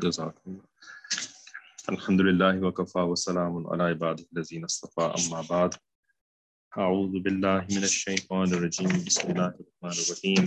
جزاکم الحمد للہ وکفا وسلام علی عبادہ الذین اصطفیٰ اما بعد اعوذ باللہ من الشیطان الرجیم بسم اللہ الرحمن الرحیم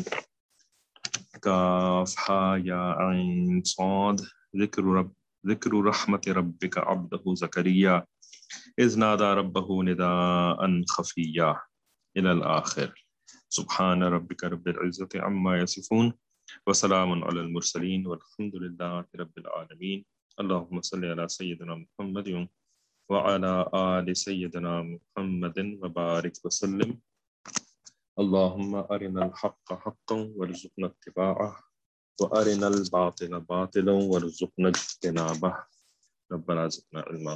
کاف ہا یا عین صاد ذکر رحمت ربک عبدہ زکریا اذ نادى ربه نداء خفیا الی الآخر سبحان ربک رب العزة عما یصفون وسلام علی المرسلین والحمد للہ رب العالمین اللہم صلی علی سیدنا محمد وعلی آل سیدنا محمد وبارک وسلم اللہم ارنا الحق حقا وارزقنا اتباعہ وارنا الباطل باطلا وارزقنا اجتنابہ ربنا زدنا علما۔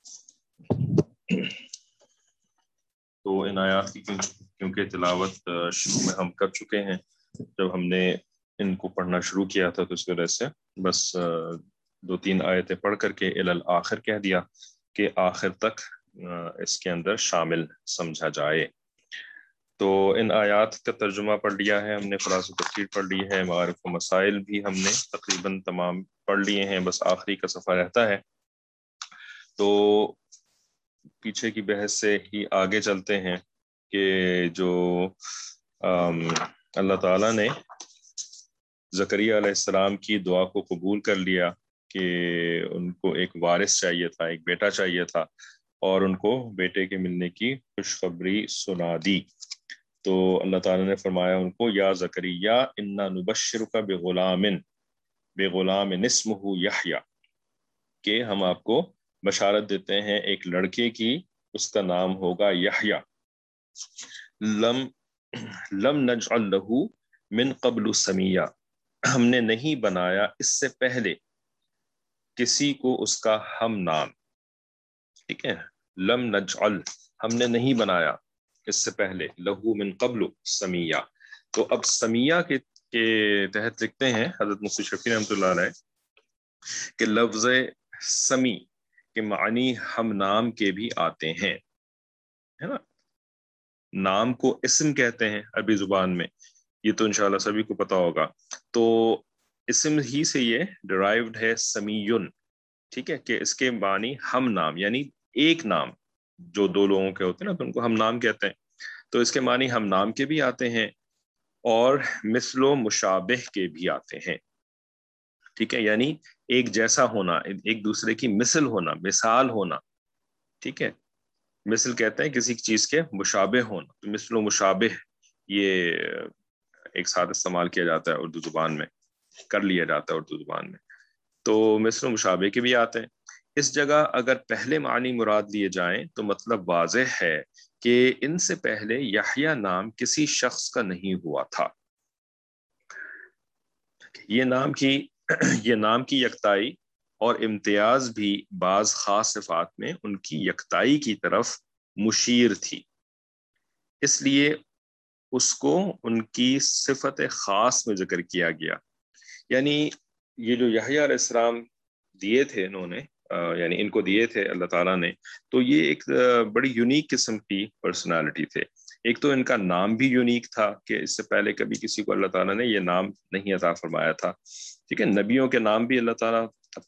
تو ان آیات کی کیونکہ تلاوت شروع میں ہم کر چکے ہیں، جب ہم نے ان کو پڑھنا شروع کیا تھا تو اس وجہ سے بس 2-3 آیتیں پڑھ کر کے الی الآخر کہہ دیا کہ آخر تک اس کے اندر شامل سمجھا جائے۔ تو ان آیات کا ترجمہ پڑھ لیا ہے ہم نے، خلاصہ تفسیر پڑھ لی ہے، معارف و مسائل بھی ہم نے تقریباً تمام پڑھ لیے ہیں، بس آخری کا صفحہ رہتا ہے۔ تو پیچھے کی بحث سے ہی آگے چلتے ہیں کہ جو اللہ تعالیٰ نے زکریا علیہ السلام کی دعا کو قبول کر لیا کہ ان کو ایک وارث چاہیے تھا، ایک بیٹا چاہیے تھا، اور ان کو بیٹے کے ملنے کی خوشخبری سنا دی۔ تو اللہ تعالیٰ نے فرمایا ان کو، یا زکریا انا نبشرک بغلام اسمہ یحییٰ، کہ ہم آپ کو بشارت دیتے ہیں ایک لڑکے کی، اس کا نام ہوگا یحییٰ۔ لم نجعل لہ من قبل سمیہ، ہم نے نہیں بنایا اس سے پہلے کسی کو اس کا ہم نام، ٹھیک ہے، لم نجعل ہم نے نہیں بنایا اس سے پہلے، لہو من قبل سمیہ۔ تو اب سمیہ کے تحت لکھتے ہیں حضرت مفتی شفیع رحمۃ اللہ علیہ کہ لفظ سمی کے معنی ہم نام کے بھی آتے ہیں، ہے نا، نام کو اسم کہتے ہیں عربی زبان میں، یہ تو انشاءاللہ سبھی کو پتا ہوگا۔ تو اسم ہی سے یہ ڈرائیوڈ ہے سمیون، ٹھیک ہے، کہ اس کے معنی ہم نام، یعنی ایک نام جو دو لوگوں کے ہوتے ہیں نا تو ان کو ہم نام کہتے ہیں۔ تو اس کے معنی ہم نام کے بھی آتے ہیں اور مثل و مشابہ کے بھی آتے ہیں، ٹھیک ہے، یعنی ایک جیسا ہونا، ایک دوسرے کی مثل ہونا، مثال ہونا، ٹھیک ہے، مثل کہتے ہیں کسی چیز کے مشابہ ہونا، تو مثل و مشابہ یہ ایک ساتھ استعمال کیا جاتا ہے اردو زبان میں، کر لیا جاتا ہے اردو زبان میں، تو مثل و مشابہ کے بھی آتے ہیں۔ اس جگہ اگر پہلے معنی مراد لیے جائیں تو مطلب واضح ہے کہ ان سے پہلے یحییٰ نام کسی شخص کا نہیں ہوا تھا۔ یہ نام کی یکتائی اور امتیاز بھی بعض خاص صفات میں ان کی یکتائی کی طرف مشیر تھی، اس لیے اس کو ان کی صفت خاص میں ذکر کیا گیا۔ یعنی یہ جو یحییٰ علیہ السلام دیے تھے انہوں نے، یعنی ان کو دیے تھے اللہ تعالیٰ نے، تو یہ ایک بڑی یونیک قسم کی پرسنالٹی تھے۔ ایک تو ان کا نام بھی یونیک تھا کہ اس سے پہلے کبھی کسی کو اللہ تعالیٰ نے یہ نام نہیں عطا فرمایا تھا، ٹھیک ہے، نبیوں کے نام بھی اللہ تعالیٰ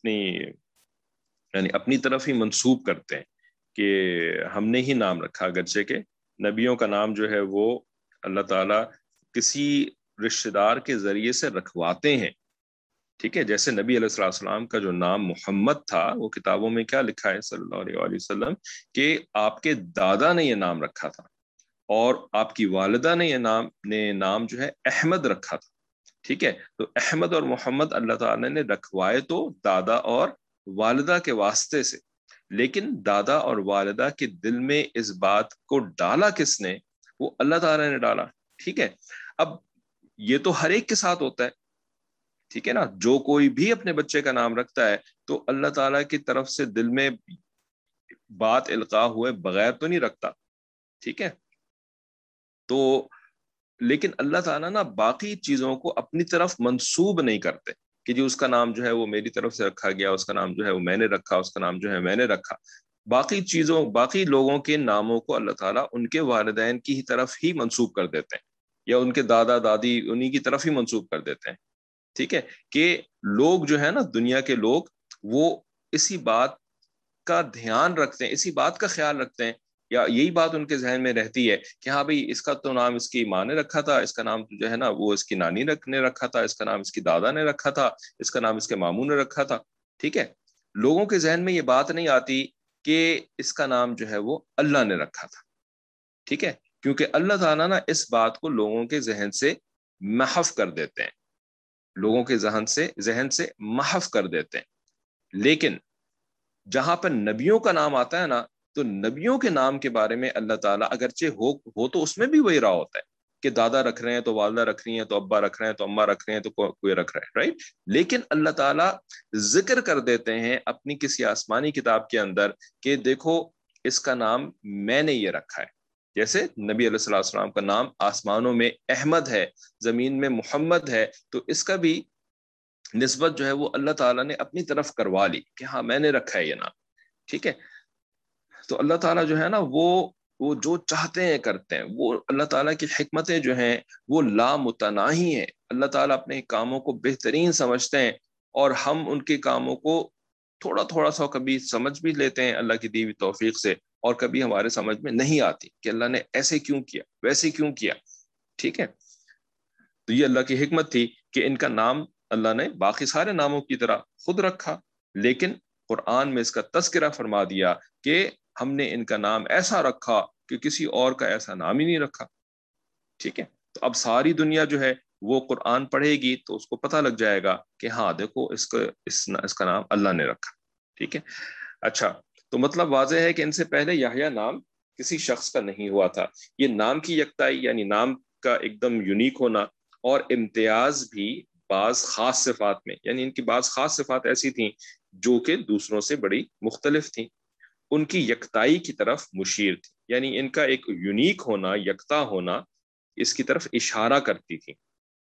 اپنی طرف ہی منسوب کرتے ہیں کہ ہم نے ہی نام رکھا، اگرچہ کہ نبیوں کا نام جو ہے وہ اللہ تعالیٰ کسی رشتہ دار کے ذریعے سے رکھواتے ہیں، ٹھیک ہے، جیسے نبی علیہ السلام کا جو نام محمد تھا، وہ کتابوں میں کیا لکھا ہے صلی اللہ علیہ وسلم کہ آپ کے دادا نے یہ نام رکھا تھا، اور آپ کی والدہ نے یہ نام جو ہے احمد رکھا تھا، ٹھیک ہے۔ تو احمد اور محمد اللہ تعالیٰ نے رکھوائے تو دادا اور والدہ کے واسطے سے، لیکن دادا اور والدہ کے دل میں اس بات کو ڈالا کس نے؟ وہ اللہ تعالیٰ نے ڈالا، ٹھیک ہے۔ اب یہ تو ہر ایک کے ساتھ ہوتا ہے، ٹھیک ہے نا، جو کوئی بھی اپنے بچے کا نام رکھتا ہے تو اللہ تعالیٰ کی طرف سے دل میں بات القاء ہوئے بغیر تو نہیں رکھتا، ٹھیک ہے۔ تو لیکن اللہ تعالیٰ نا باقی چیزوں کو اپنی طرف منسوب نہیں کرتے کہ جی اس کا نام جو ہے وہ میری طرف سے رکھا گیا، اس کا نام جو ہے وہ میں نے رکھا، اس کا نام جو ہے میں نے رکھا۔ باقی لوگوں کے ناموں کو اللہ تعالیٰ ان کے والدین کی ہی طرف ہی منسوب کر دیتے ہیں، یا ان کے دادا دادی انہی کی طرف ہی منسوب کر دیتے ہیں، ٹھیک ہے، کہ لوگ جو ہے نا دنیا کے لوگ وہ اسی بات کا دھیان رکھتے ہیں، اسی بات کا خیال رکھتے ہیں، یا یہی بات ان کے ذہن میں رہتی ہے کہ ہاں بھائی اس کا تو نام اس کی ماں نے رکھا تھا، اس کا نام جو ہے نا وہ اس کی نانی نے رکھا تھا، اس کا نام اس کی دادا نے رکھا تھا، اس کا نام اس کے ماموں نے رکھا تھا. ٹھیک ہے، لوگوں کے ذہن میں یہ بات نہیں آتی کہ اس کا نام جو ہے وہ اللہ نے رکھا تھا. ٹھیک ہے، کیونکہ اللہ تعالیٰ نا اس بات کو لوگوں کے ذہن سے محو کر دیتے ہیں، لوگوں کے ذہن سے محو کر دیتے ہیں. لیکن جہاں پر نبیوں کا نام آتا ہے نا، تو نبیوں کے نام کے بارے میں اللہ تعالیٰ اگرچہ ہو تو اس میں بھی وہی رہا ہوتا ہے کہ دادا رکھ رہے ہیں تو والدہ رکھ رہی ہیں، تو ابا رکھ رہے ہیں تو اماں رکھ رہے ہیں تو کوئی رکھ رہا ہے، رائٹ. لیکن اللہ تعالیٰ ذکر کر دیتے ہیں اپنی کسی آسمانی کتاب کے اندر کہ دیکھو اس کا نام میں نے یہ رکھا ہے. جیسے نبی علیہ الصلوۃ والسلام کا نام آسمانوں میں احمد ہے، زمین میں محمد ہے، تو اس کا بھی نسبت جو ہے وہ اللہ تعالیٰ نے اپنی طرف کروا لی کہ ہاں میں نے رکھا ہے یہ نام. ٹھیک ہے، تو اللہ تعالیٰ جو ہے نا وہ جو چاہتے ہیں کرتے ہیں. وہ اللہ تعالیٰ کی حکمتیں جو ہیں وہ لامتناہی ہیں. اللہ تعالیٰ اپنے کاموں کو بہترین سمجھتے ہیں، اور ہم ان کے کاموں کو تھوڑا تھوڑا سا کبھی سمجھ بھی لیتے ہیں اللہ کی دی ہوئی توفیق سے، اور کبھی ہمارے سمجھ میں نہیں آتی کہ اللہ نے ایسے کیوں کیا، ویسے کیوں کیا. ٹھیک ہے، تو یہ اللہ کی حکمت تھی کہ ان کا نام اللہ نے باقی سارے ناموں کی طرح خود رکھا، لیکن قرآن میں اس کا تذکرہ فرما دیا کہ ہم نے ان کا نام ایسا رکھا کہ کسی اور کا ایسا نام ہی نہیں رکھا. ٹھیک ہے، تو اب ساری دنیا جو ہے وہ قرآن پڑھے گی تو اس کو پتہ لگ جائے گا کہ ہاں دیکھو اس کا نام اللہ نے رکھا. ٹھیک ہے، اچھا، تو مطلب واضح ہے کہ ان سے پہلے یحییٰ نام کسی شخص کا نہیں ہوا تھا. یہ نام کی یکتائی یعنی نام کا ایک دم یونیک ہونا اور امتیاز بھی بعض خاص صفات میں، یعنی ان کی بعض خاص صفات ایسی تھیں جو کہ دوسروں سے بڑی مختلف تھیں، ان کی یکتائی کی طرف مشیر تھی. یعنی ان کا ایک یونیک ہونا، یکتا ہونا اس کی طرف اشارہ کرتی تھی،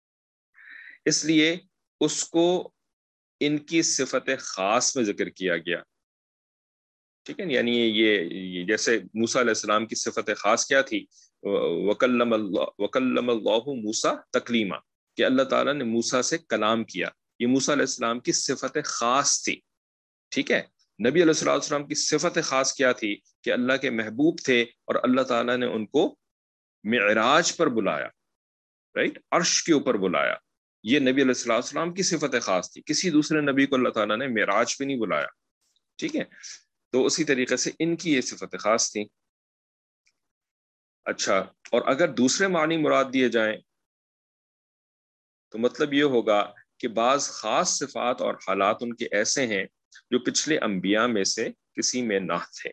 اس لیے اس کو ان کی صفت خاص میں ذکر کیا گیا. ٹھیک ہے، یعنی یہ جیسے موسیٰ علیہ السلام کی صفت خاص کیا تھی، وکلم اللہ موسیٰ تکلیما، کہ اللہ تعالیٰ نے موسیٰ سے کلام کیا. یہ موسیٰ علیہ السلام کی صفت خاص تھی. ٹھیک ہے، نبی علیہ الصلوۃ والسلام کی صفت خاص کیا تھی کہ اللہ کے محبوب تھے، اور اللہ تعالیٰ نے ان کو معراج پر بلایا، رائٹ، عرش کے اوپر بلایا. یہ نبی علیہ الصلوۃ والسلام کی صفت خاص تھی. کسی دوسرے نبی کو اللہ تعالیٰ نے معراج پہ نہیں بلایا. ٹھیک ہے، تو اسی طریقے سے ان کی یہ صفت خاص تھی. اچھا، اور اگر دوسرے معنی مراد دیے جائیں تو مطلب یہ ہوگا کہ بعض خاص صفات اور حالات ان کے ایسے ہیں جو پچھلے انبیاء میں سے کسی میں نہ تھے.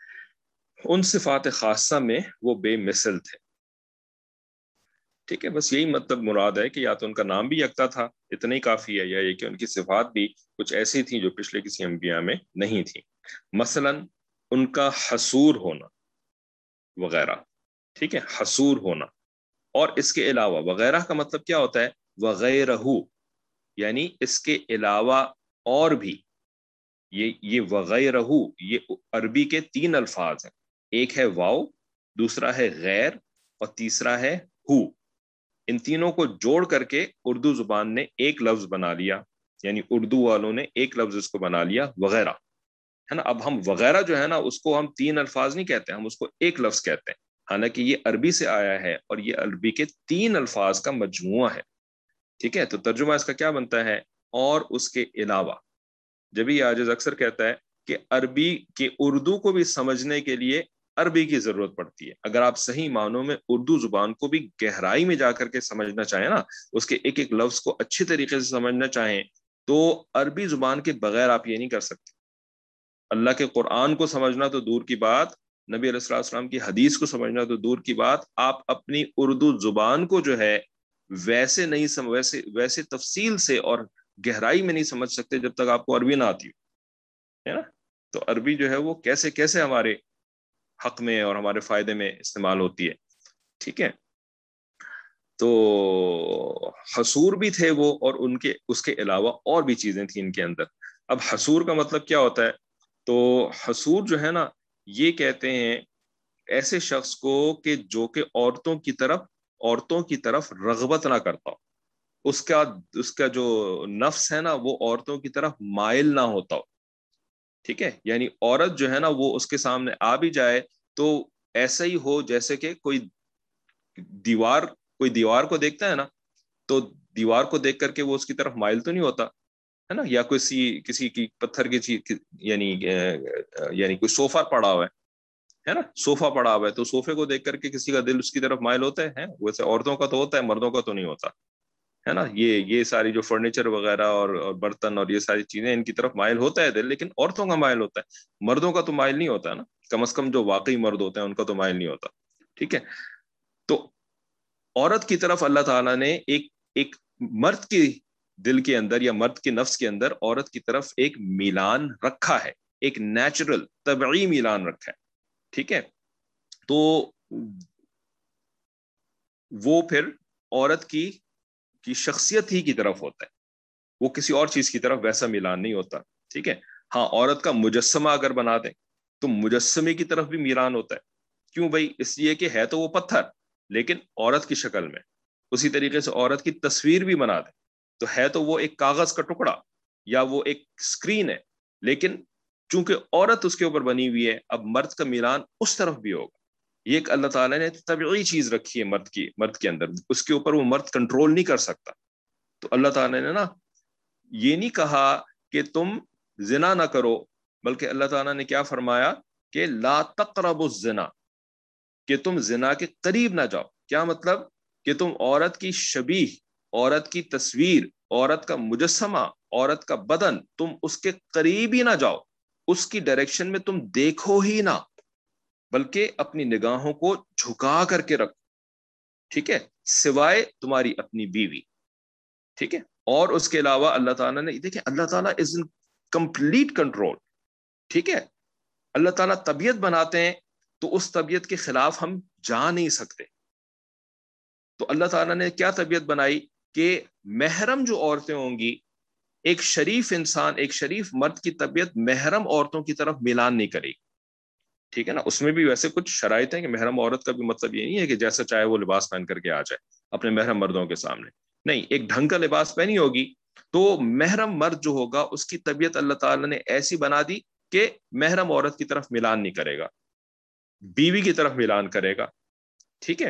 ان صفات خاصہ میں وہ بے مثل تھے. ٹھیک ہے، بس یہی مطلب مراد ہے کہ یا تو ان کا نام بھی یکتا تھا، اتنا ہی کافی ہے، یا یہ کہ ان کی صفات بھی کچھ ایسی تھیں جو پچھلے کسی انبیاء میں نہیں تھیں. مثلا ان کا حصور ہونا وغیرہ. ٹھیک ہے، حصور ہونا، اور اس کے علاوہ وغیرہ کا مطلب کیا ہوتا ہے؟ وغیرہ، یعنی اس کے علاوہ اور بھی. یہ وغیرہ یہ عربی کے 3 الفاظ ہیں. ایک ہے واو، دوسرا ہے غیر، اور تیسرا ہے ہو. ان تینوں کو جوڑ کر کے اردو زبان نے ایک لفظ بنا لیا، یعنی اردو والوں نے ایک لفظ اس کو بنا لیا وغیرہ، ہے نا. اب ہم وغیرہ جو ہے نا اس کو ہم 3 الفاظ نہیں کہتے، ہم اس کو ایک لفظ کہتے ہیں، حالانکہ یہ عربی سے آیا ہے اور یہ عربی کے 3 الفاظ کا مجموعہ ہے. ٹھیک ہے، تو ترجمہ اس کا کیا بنتا ہے؟ اور اس کے علاوہ. جب یہ عاجز اکثر کہتا ہے کہ عربی کے اردو کو بھی سمجھنے کے لیے عربی کی ضرورت پڑتی ہے. اگر آپ صحیح معنوں میں اردو زبان کو بھی گہرائی میں جا کر کے سمجھنا چاہیں نا، اس کے ایک ایک لفظ کو اچھی طریقے سے سمجھنا چاہیں، تو عربی زبان کے بغیر آپ یہ نہیں کر سکتے. اللہ کے قرآن کو سمجھنا تو دور کی بات، نبی علیہ الصلوۃ والسلام کی حدیث کو سمجھنا تو دور کی بات، آپ اپنی اردو زبان کو جو ہے ویسے نہیں ویسے تفصیل سے اور گہرائی میں نہیں سمجھ سکتے جب تک آپ کو عربی نہ آتی ہے نا. تو عربی جو ہے وہ کیسے کیسے ہمارے حق میں اور ہمارے فائدے میں استعمال ہوتی ہے. ٹھیک ہے، تو حصور بھی تھے وہ، اور اس کے علاوہ اور بھی چیزیں تھیں ان کے اندر. اب حصور کا مطلب کیا ہوتا ہے؟ تو حصور جو ہے نا، یہ کہتے ہیں ایسے شخص کو کہ جو کہ عورتوں کی طرف رغبت نہ کرتا ہو. اس کا جو نفس ہے نا وہ عورتوں کی طرف مائل نہ ہوتا ہو. ٹھیک ہے، یعنی عورت جو ہے نا وہ اس کے سامنے آ بھی جائے تو ایسا ہی ہو جیسے کہ دیوار کو دیکھتا ہے نا، تو دیوار کو دیکھ کر کے وہ اس کی طرف مائل تو نہیں ہوتا ہے نا. یا کسی کی پتھر کی چیز، یعنی کوئی صوفہ پڑا ہوا ہے نا، صوفہ پڑا ہوا ہے تو صوفے کو دیکھ کر کے کسی کا دل اس کی طرف مائل ہوتا ہے. ویسے عورتوں کا تو ہوتا ہے، مردوں کا تو نہیں ہوتا ہے نا. یہ ساری جو فرنیچر وغیرہ اور برتن اور یہ ساری چیزیں، ان کی طرف مائل ہوتا ہے دل، لیکن عورتوں کا مائل ہوتا ہے، مردوں کا تو مائل نہیں ہوتا نا. کم از کم جو واقعی مرد ہوتے ہیں ان کا تو مائل نہیں ہوتا. ٹھیک ہے، تو عورت کی طرف اللہ تعالیٰ نے ایک مرد کی دل کے اندر یا مرد کے نفس کے اندر عورت کی طرف ایک میلان رکھا ہے، ایک نیچرل طبعی میلان رکھا ہے. ٹھیک ہے، تو وہ پھر عورت کی شخصیت ہی کی طرف ہوتا ہے، وہ کسی اور چیز کی طرف ویسا میلان نہیں ہوتا. ٹھیک ہے، ہاں عورت کا مجسمہ اگر بنا دیں تو مجسمے کی طرف بھی میلان ہوتا ہے. کیوں بھائی؟ اس لیے کہ ہے تو وہ پتھر لیکن عورت کی شکل میں. اسی طریقے سے عورت کی تصویر بھی بنا دیں تو ہے تو وہ ایک کاغذ کا ٹکڑا یا وہ ایک اسکرین ہے، لیکن چونکہ عورت اس کے اوپر بنی ہوئی ہے، اب مرد کا میلان اس طرف بھی ہوگا. یہ ایک اللہ تعالیٰ نے طبعی چیز رکھی ہے مرد کے اندر، اس کے اوپر وہ مرد کنٹرول نہیں کر سکتا. تو اللہ تعالیٰ نے نا یہ نہیں کہا کہ تم زنا نہ کرو، بلکہ اللہ تعالیٰ نے کیا فرمایا کہ لا تقربوا الزنا، کہ تم زنا کے قریب نہ جاؤ. کیا مطلب؟ کہ تم عورت کی شبیہ، عورت کی تصویر، عورت کا مجسمہ، عورت کا بدن، تم اس کے قریب ہی نہ جاؤ، اس کی ڈائریکشن میں تم دیکھو ہی نہ، بلکہ اپنی نگاہوں کو جھکا کر کے رکھو. ٹھیک ہے، سوائے تمہاری اپنی بیوی. ٹھیک ہے، اور اس کے علاوہ اللہ تعالیٰ نے دیکھیں، اللہ تعالیٰ از ان کمپلیٹ کنٹرول. ٹھیک ہے، اللہ تعالیٰ طبیعت بناتے ہیں تو اس طبیعت کے خلاف ہم جا نہیں سکتے. تو اللہ تعالیٰ نے کیا طبیعت بنائی کہ محرم جو عورتیں ہوں گی، ایک شریف انسان، ایک شریف مرد کی طبیعت محرم عورتوں کی طرف میلان نہیں کرے گی. ٹھیک ہے نا، اس میں بھی ویسے کچھ شرائط ہیں کہ محرم عورت کا بھی مطلب یہ نہیں ہے کہ جیسا چاہے وہ لباس پہن کر کے آ جائے اپنے محرم مردوں کے سامنے. نہیں، ایک ڈھنگ کا لباس پہنی ہوگی تو محرم مرد جو ہوگا اس کی طبیعت اللہ تعالیٰ نے ایسی بنا دی کہ محرم عورت کی طرف میلان نہیں کرے گا، بیوی کی طرف میلان کرے گا. ٹھیک ہے،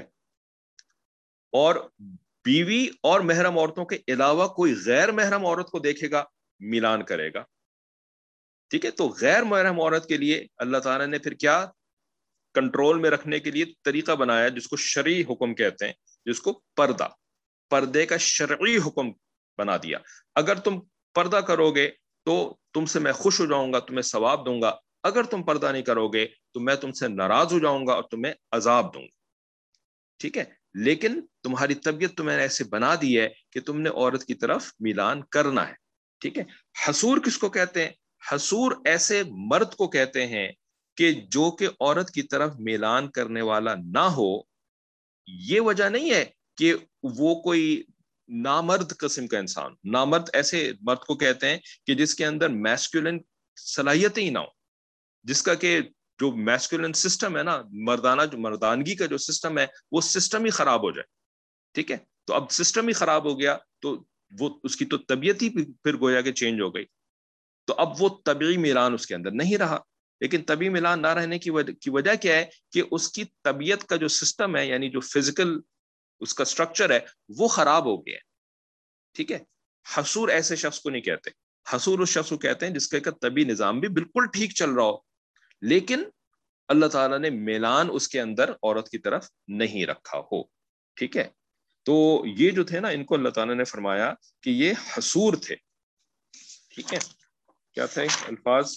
اور بیوی اور محرم عورتوں کے علاوہ کوئی غیر محرم عورت کو دیکھے گا، میلان کرے گا. ٹھیک ہے، تو غیر محرم عورت کے لیے اللہ تعالیٰ نے پھر کیا کنٹرول میں رکھنے کے لیے طریقہ بنایا جس کو شرعی حکم کہتے ہیں، جس کو پردے کا شرعی حکم بنا دیا. اگر تم پردہ کرو گے تو تم سے میں خوش ہو جاؤں گا، تمہیں ثواب دوں گا. اگر تم پردہ نہیں کرو گے تو میں تم سے ناراض ہو جاؤں گا اور تمہیں عذاب دوں گا. ٹھیک ہے، لیکن تمہاری طبیعت تو میں نے ایسے بنا دی ہے کہ تم نے عورت کی طرف میلان کرنا ہے. ٹھیک ہے، حسور کس کو کہتے ہیں؟ حسور ایسے مرد کو کہتے ہیں کہ جو کہ عورت کی طرف میلان کرنے والا نہ ہو. یہ وجہ نہیں ہے کہ وہ کوئی نامرد قسم کا انسان. نامرد ایسے مرد کو کہتے ہیں کہ جس کے اندر میسکولن صلاحیتیں ہی نہ ہو، جس کا کہ جو میسکولن سسٹم ہے نا، مردانگی کا جو سسٹم ہے وہ سسٹم ہی خراب ہو جائے. ٹھیک ہے، تو اب سسٹم ہی خراب ہو گیا تو وہ اس کی تو طبیعت ہی پھر گویا کہ چینج ہو گئی. تو اب وہ طبعی میلان اس کے اندر نہیں رہا. لیکن طبعی میلان نہ رہنے کی وجہ کیا ہے کہ اس کی طبیعت کا جو سسٹم ہے، یعنی جو فزیکل اس کا سٹرکچر ہے وہ خراب ہو گیا ہے. ٹھیک ہے، حسور ایسے شخص کو نہیں کہتے. حسور اس شخص کو کہتے ہیں جس کا طبعی نظام بھی بالکل ٹھیک چل رہا ہو لیکن اللہ تعالیٰ نے میلان اس کے اندر عورت کی طرف نہیں رکھا ہو. ٹھیک ہے، تو یہ جو تھے نا ان کو اللہ تعالیٰ نے فرمایا کہ یہ حسور تھے. ٹھیک ہے، کیا تھے الفاظ؟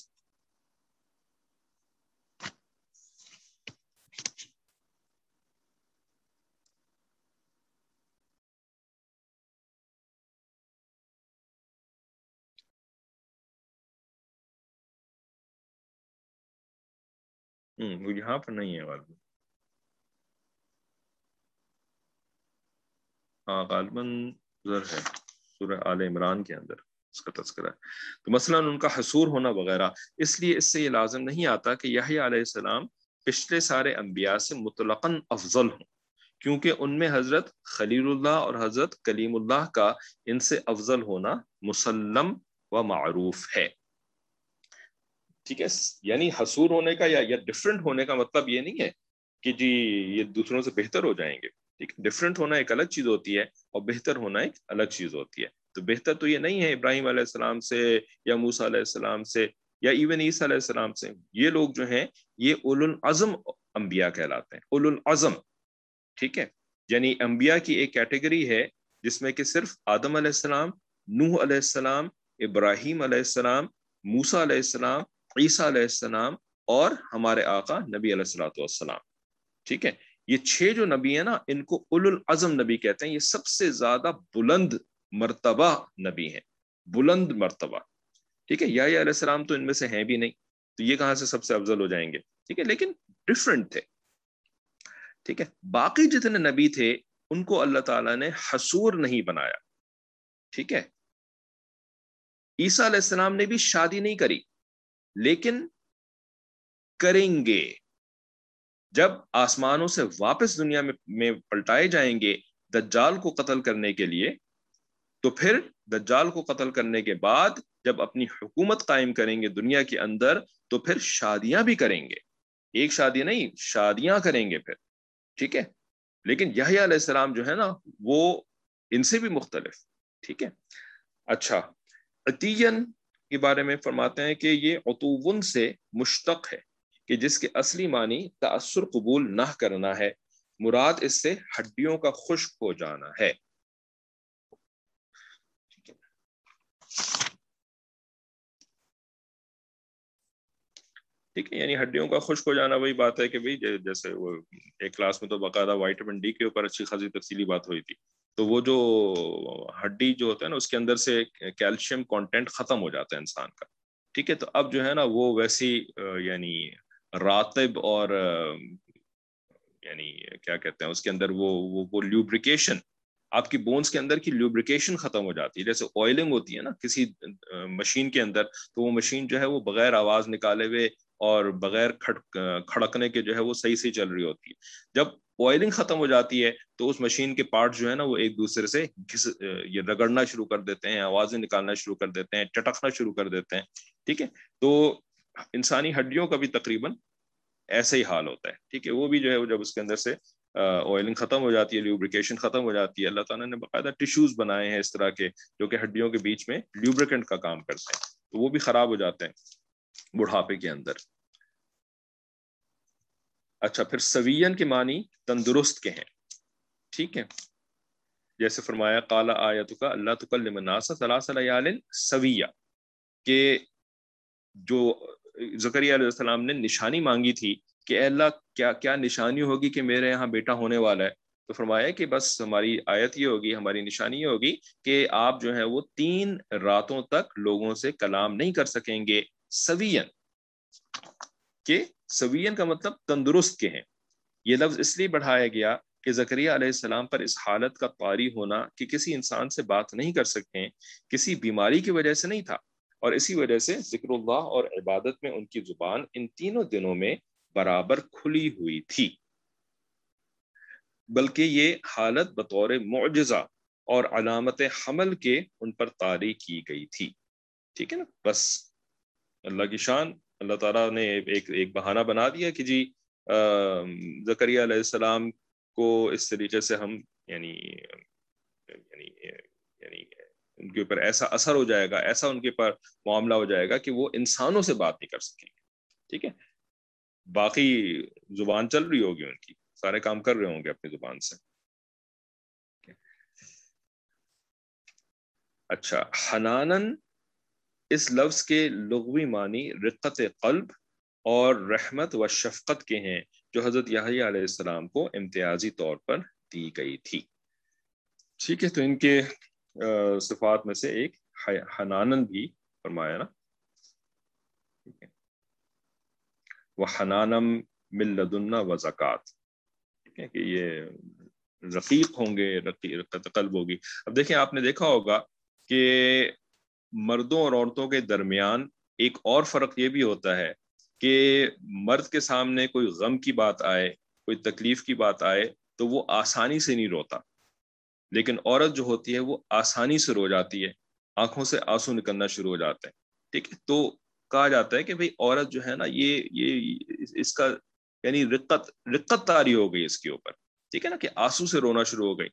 وہ یہاں پر نہیں ہے غالباً. ہاں غالباً ادھر ہے، سورہ آل عمران کے اندر اس کا تذکرہ ہے. تو مثلا ان کا حسور ہونا وغیرہ، اس لیے اس سے یہ لازم نہیں آتا کہ یحییٰ علیہ السلام پچھلے سارے انبیاء سے مطلقاً افضل ہوں، کیونکہ ان میں حضرت خلیل اللہ اور حضرت کلیم اللہ کا ان سے افضل ہونا مسلم و معروف ہے. ٹھیک ہے، یعنی حصور ہونے کا یا ڈفرنٹ ہونے کا مطلب یہ نہیں ہے کہ جی یہ دوسروں سے بہتر ہو جائیں گے. ٹھیک ہے، ڈفرنٹ ہونا ایک الگ چیز ہوتی ہے اور بہتر ہونا ایک الگ چیز ہوتی ہے. تو بہتر تو یہ نہیں ہے ابراہیم علیہ السلام سے یا موسیٰ علیہ السلام سے یا ایون عیسیٰ علیہ السلام سے. یہ لوگ جو ہیں یہ اولو العزم انبیاء کہلاتے ہیں، اولو العزم. ٹھیک ہے، یعنی انبیاء کی ایک کیٹیگری ہے جس میں کہ صرف آدم علیہ السلام، نوح علیہ السلام، ابراہیم علیہ السلام، موسیٰ علیہ السلام، عیسیٰ علیہ السلام اور ہمارے آقا نبی علیہ الصلوۃ والسلام. ٹھیک ہے، یہ 6 جو نبی ہیں نا ان کو اولو العزم نبی کہتے ہیں. یہ سب سے زیادہ بلند مرتبہ نبی ہیں، بلند مرتبہ. ٹھیک ہے، یحییٰ علیہ السلام تو ان میں سے ہیں بھی نہیں، تو یہ کہاں سے سب سے افضل ہو جائیں گے. ٹھیک ہے، لیکن ڈفرنٹ تھے. ٹھیک ہے، باقی جتنے نبی تھے ان کو اللہ تعالیٰ نے حصور نہیں بنایا. ٹھیک ہے، عیسیٰ علیہ السلام نے بھی شادی نہیں کری، لیکن کریں گے جب آسمانوں سے واپس دنیا میں پلٹائے جائیں گے دجال کو قتل کرنے کے لیے. تو پھر دجال کو قتل کرنے کے بعد جب اپنی حکومت قائم کریں گے دنیا کے اندر تو پھر شادیاں بھی کریں گے. ایک شادی نہیں، شادیاں کریں گے پھر. ٹھیک ہے، لیکن یحییٰ علیہ السلام جو ہے نا وہ ان سے بھی مختلف. ٹھیک ہے. اچھا، عطین کے بارے میں فرماتے ہیں کہ یہ عطوون سے مشتق ہے کہ جس کے اصلی معنی تأثر قبول نہ کرنا ہے، مراد اس سے ہڈیوں کا خشک ہو جانا ہے. ٹھیک ہے، یعنی ہڈیوں کا خشک ہو جانا وہی بات ہے کہ بھئی جیسے وہ ایک کلاس میں تو باقاعدہ وائٹامن ڈی کے اوپر اچھی خاصی تفصیلی بات ہوئی تھی. تو وہ جو ہڈی جو ہوتا ہے نا اس کے اندر سے کیلشیم کانٹینٹ ختم ہو جاتا ہے انسان کا. ٹھیک ہے، تو اب جو ہے نا وہ ویسی یعنی راتب اور یعنی کیا کہتے ہیں اس کے اندر وہ لیوبریکیشن، آپ کی بونز کے اندر کی لیوبریکیشن ختم ہو جاتی ہے. جیسے آئلنگ ہوتی ہے نا کسی مشین کے اندر، تو وہ مشین جو ہے وہ بغیر آواز نکالے ہوئے اور بغیر کھڑکنے کے جو ہے وہ صحیح سے چل رہی ہوتی ہے. جب آئلنگ ختم ہو جاتی ہے تو اس مشین کے پارٹ جو ہے نا وہ ایک دوسرے سے یہ رگڑنا شروع کر دیتے ہیں، آوازیں نکالنا شروع کر دیتے ہیں، چٹکنا شروع کر دیتے ہیں. ٹھیک ہے، تو انسانی ہڈیوں کا بھی تقریباً ایسا ہی حال ہوتا ہے. ٹھیک ہے، وہ بھی جو ہے جب اس کے اندر سے آئلنگ ختم ہو جاتی ہے، لیوبریکیشن ختم ہو جاتی ہے، اللہ تعالیٰ نے باقاعدہ ٹیشوز بنائے ہیں اس طرح کے جو کہ ہڈیوں کے بیچ میں لیوبریکنٹ کا کام کرتے ہیں، تو وہ بھی خراب ہو جاتے ہیں بڑھاپے کے اندر. اچھا، پھر سوین کے معنی تندرست کے ہیں. ٹھیک ہے، جیسے فرمایا قال آیتک اللہ تکلم الناس ثلاث لیال سویہ، کہ جو زکریا علیہ السلام نے نشانی مانگی تھی کہ اے اللہ کیا نشانی ہوگی کہ میرے یہاں بیٹا ہونے والا ہے. تو فرمایا کہ بس ہماری آیت یہ ہوگی، ہماری نشانی یہ ہوگی کہ آپ جو ہے وہ 3 راتوں تک لوگوں سے کلام نہیں کر سکیں گے. سوین، کہ سوین کا مطلب تندرست کے ہیں. یہ لفظ اس لیے بڑھایا گیا کہ زکریا علیہ السلام پر اس حالت کا طاری ہونا کہ کسی انسان سے بات نہیں کر سکتے کسی بیماری کی وجہ سے نہیں تھا، اور اسی وجہ سے ذکر اللہ اور عبادت میں ان کی زبان ان تینوں دنوں میں برابر کھلی ہوئی تھی، بلکہ یہ حالت بطور معجزہ اور علامت حمل کے ان پر طاری کی گئی تھی. ٹھیک ہے نا، بس اللہ کی شان، اللہ تعالیٰ نے ایک بہانہ بنا دیا کہ جی زکریا علیہ السلام کو اس طریقے سے ہم یعنی ان کے اوپر ایسا اثر ہو جائے گا، ایسا ان کے پر معاملہ ہو جائے گا کہ وہ انسانوں سے بات نہیں کر سکیں گے. ٹھیک ہے، باقی زبان چل رہی ہوگی ان کی، سارے کام کر رہے ہوں گے اپنی زبان سے. اچھا، حنانن اس لفظ کے لغوی معنی رقت قلب اور رحمت و شفقت کے ہیں جو حضرت یحییٰ علیہ السلام کو امتیازی طور پر دی گئی تھی. ٹھیک ہے، تو ان کے صفات میں سے ایک حنانن بھی فرمایا نا. وحنانم من لدنا وزکات، کہ یہ رقیق ہوں گے، رقت قلب ہوگی. اب دیکھیں، آپ نے دیکھا ہوگا کہ مردوں اور عورتوں کے درمیان ایک اور فرق یہ بھی ہوتا ہے کہ مرد کے سامنے کوئی غم کی بات آئے، کوئی تکلیف کی بات آئے تو وہ آسانی سے نہیں روتا، لیکن عورت جو ہوتی ہے وہ آسانی سے رو جاتی ہے، آنکھوں سے آنسو نکلنا شروع ہو جاتے ہیں، ٹھیک ہے. تو کہا جاتا ہے کہ بھئی عورت جو ہے نا یہ اس کا یعنی رقت طاری ہو گئی اس کے اوپر، ٹھیک ہے نا، کہ آنسو سے رونا شروع ہو گئی.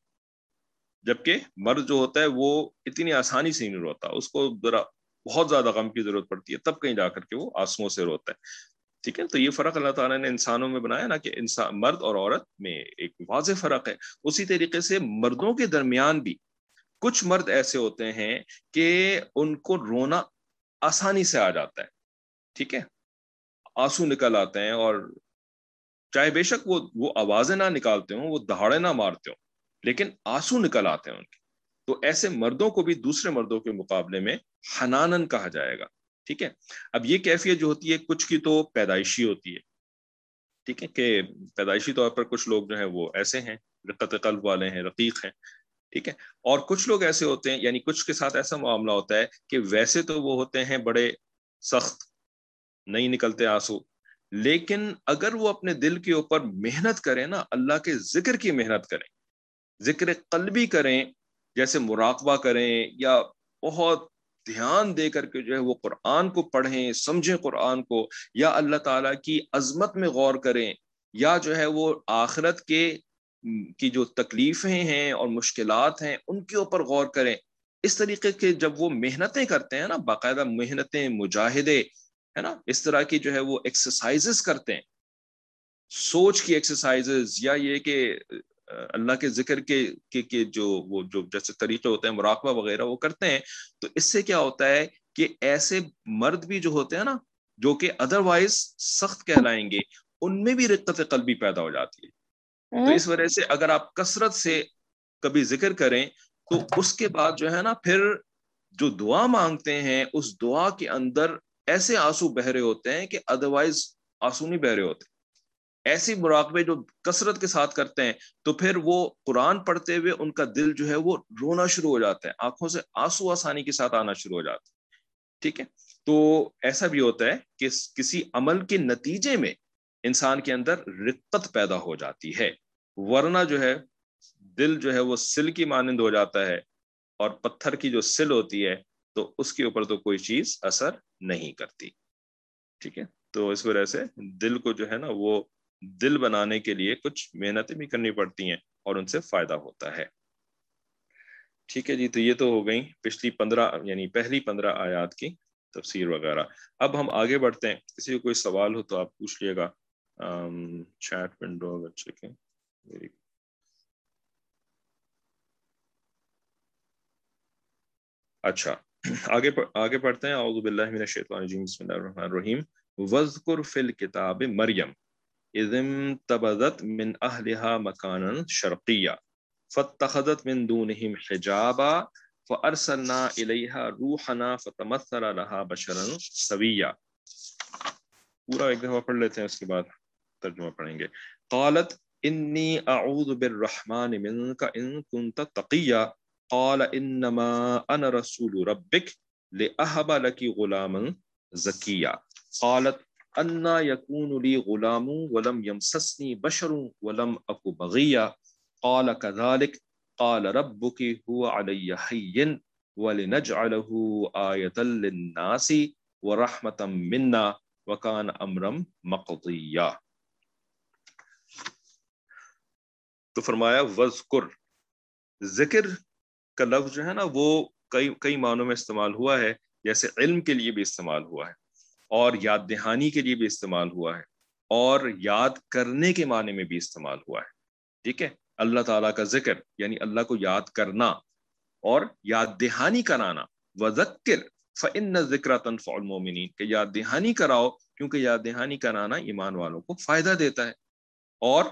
جبکہ مرد جو ہوتا ہے وہ اتنی آسانی سے نہیں روتا، اس کو ذرا بہت زیادہ غم کی ضرورت پڑتی ہے تب کہیں جا کر کے وہ آنسوؤں سے روتا ہے. ٹھیک ہے، تو یہ فرق اللہ تعالیٰ نے انسانوں میں بنایا نا، کہ انسان مرد اور عورت میں ایک واضح فرق ہے. اسی طریقے سے مردوں کے درمیان بھی کچھ مرد ایسے ہوتے ہیں کہ ان کو رونا آسانی سے آ جاتا ہے، ٹھیک ہے، آنسو نکل آتے ہیں، اور چاہے بے شک وہ آوازیں نہ نکالتے ہوں، وہ دہاڑے نہ مارتے ہوں، لیکن آنسو نکل آتے ہیں ان کے. تو ایسے مردوں کو بھی دوسرے مردوں کے مقابلے میں حنانن کہا جائے گا. ٹھیک ہے، اب یہ کیفیت جو ہوتی ہے کچھ کی تو پیدائشی ہوتی ہے، ٹھیک ہے، کہ پیدائشی طور پر کچھ لوگ جو ہیں وہ ایسے ہیں، رقت قلب والے ہیں، رقیق ہیں، ٹھیک ہے. اور کچھ لوگ ایسے ہوتے ہیں، یعنی کچھ کے ساتھ ایسا معاملہ ہوتا ہے کہ ویسے تو وہ ہوتے ہیں بڑے سخت، نہیں نکلتے آنسو، لیکن اگر وہ اپنے دل کے اوپر محنت کریں نا، اللہ کے ذکر کی محنت کریں، ذکر قلبی کریں، جیسے مراقبہ کریں، یا بہت دھیان دے کر کے جو ہے وہ قرآن کو پڑھیں، سمجھیں قرآن کو، یا اللہ تعالیٰ کی عظمت میں غور کریں، یا جو ہے وہ آخرت کی جو تکلیفیں ہیں اور مشکلات ہیں ان کے اوپر غور کریں. اس طریقے کے جب وہ محنتیں کرتے ہیں نا، باقاعدہ محنتیں، مجاہدے، ہے نا، اس طرح کی جو ہے وہ ایکسرسائزز کرتے ہیں، سوچ کی ایکسرسائزز، یا یہ کہ اللہ کے ذکر کے جو جیسے طریقے ہوتے ہیں، مراقبہ وغیرہ وہ کرتے ہیں. تو اس سے کیا ہوتا ہے کہ ایسے مرد بھی جو ہوتے ہیں نا، جو کہ ادروائز سخت کہلائیں گے، ان میں بھی رقت قلبی پیدا ہو جاتی ہے. تو اس وجہ سے اگر آپ کثرت سے کبھی ذکر کریں تو اس کے بعد جو ہے نا پھر جو دعا مانگتے ہیں اس دعا کے اندر ایسے آنسو بہ رہے ہوتے ہیں کہ ادروائز آنسو نہیں بہ رہے ہوتے. ایسی مراقبے جو کثرت کے ساتھ کرتے ہیں تو پھر وہ قرآن پڑھتے ہوئے ان کا دل جو ہے وہ رونا شروع ہو جاتا ہے، آنکھوں سے آنسو آسانی کے ساتھ آنا شروع ہو جاتا ہے. ٹھیک ہے، تو ایسا بھی ہوتا ہے کہ کسی عمل کے نتیجے میں انسان کے اندر رقت پیدا ہو جاتی ہے، ورنہ جو ہے دل جو ہے وہ سل کی مانند ہو جاتا ہے، اور پتھر کی جو سل ہوتی ہے تو اس کے اوپر تو کوئی چیز اثر نہیں کرتی. ٹھیک ہے، تو اس وجہ سے دل کو جو ہے نا وہ دل بنانے کے لیے کچھ محنتیں بھی کرنی پڑتی ہیں اور ان سے فائدہ ہوتا ہے. ٹھیک ہے جی، تو یہ تو ہو گئی پچھلی 15 یعنی پہلی 15 آیات کی تفسیر وغیرہ. اب ہم آگے بڑھتے ہیں، کسی کو کوئی سوال ہو تو آپ پوچھ لیے گا. چیٹ ونڈو اگر چیکیں. اچھا، آگے پڑھتے ہیں. اعوذ باللہ من الشیطان الرجیم، بسم اللہ الرحمن الرحیم. وَاذْكُرْ فِي الْكِتَابِ مَرْيَمَ اِذِ انتَبَذَتْ مِنْ أَهْلِهَا مَكَانًا شَرْقِيًّا فَاتَّخَذَتْ مِنْ دُونِهِمْ حِجَابًا فَأَرْسَلْنَا إِلَيْهَا رُوحَنَا فَتَمَثَّلَ لَهَا بَشَرًا سَوِيًّا. پورا ایک دفعہ پڑھ لیتے ہیں، اس کے بعد ترجمہ پڑھیں گے. قالت انی اعوذ بالرحمن منک ان کنت تقیا قال انما انا رسول ربک لاہب لک غلاما زکیا قالت انا یکون لی غلام ولم یمسسنی بشر ولم اک بغیا قال كذلك قال ربك هو علي حين ولنجعله آية للناس ورحمة منا وکان امرم مقضیہ. تو فرمایا وذکر، ذکر کا لفظ جو ہے نا وہ کئی معنوں میں استعمال ہوا ہے، جیسے علم کے لیے بھی استعمال ہوا ہے، اور یاد دہانی کے لیے بھی استعمال ہوا ہے، اور یاد کرنے کے معنی میں بھی استعمال ہوا ہے. ٹھیک ہے، اللہ تعالیٰ کا ذکر یعنی اللہ کو یاد کرنا اور یاد دہانی کرانا. وذکر فإن الذکر تنفع المؤمنین، کہ یاد دہانی کراؤ کیونکہ یاد دہانی کرانا ایمان والوں کو فائدہ دیتا ہے. اور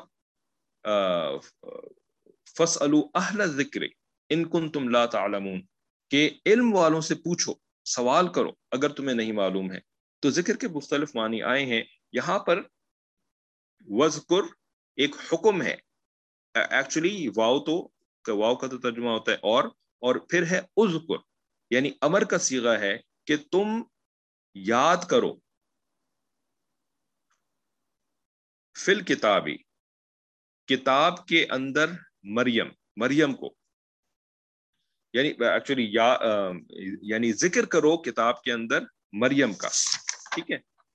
فاسألوا اہل الذکر ان کنتم لا تعلمون، کہ علم والوں سے پوچھو، سوال کرو اگر تمہیں نہیں معلوم ہے. تو ذکر کے مختلف معنی آئے ہیں. یہاں پر وذکر ایک حکم ہے، ایکچولی واو کا تو ترجمہ ہوتا ہے اور پھر ہے اذکر، یعنی امر کا صیغہ ہے کہ تم یاد کرو. فی الکتابی، کتاب کے اندر مریم کو، یعنی ایکچولی یعنی ذکر کرو کتاب کے اندر مریم کا، ٹھیک ہے.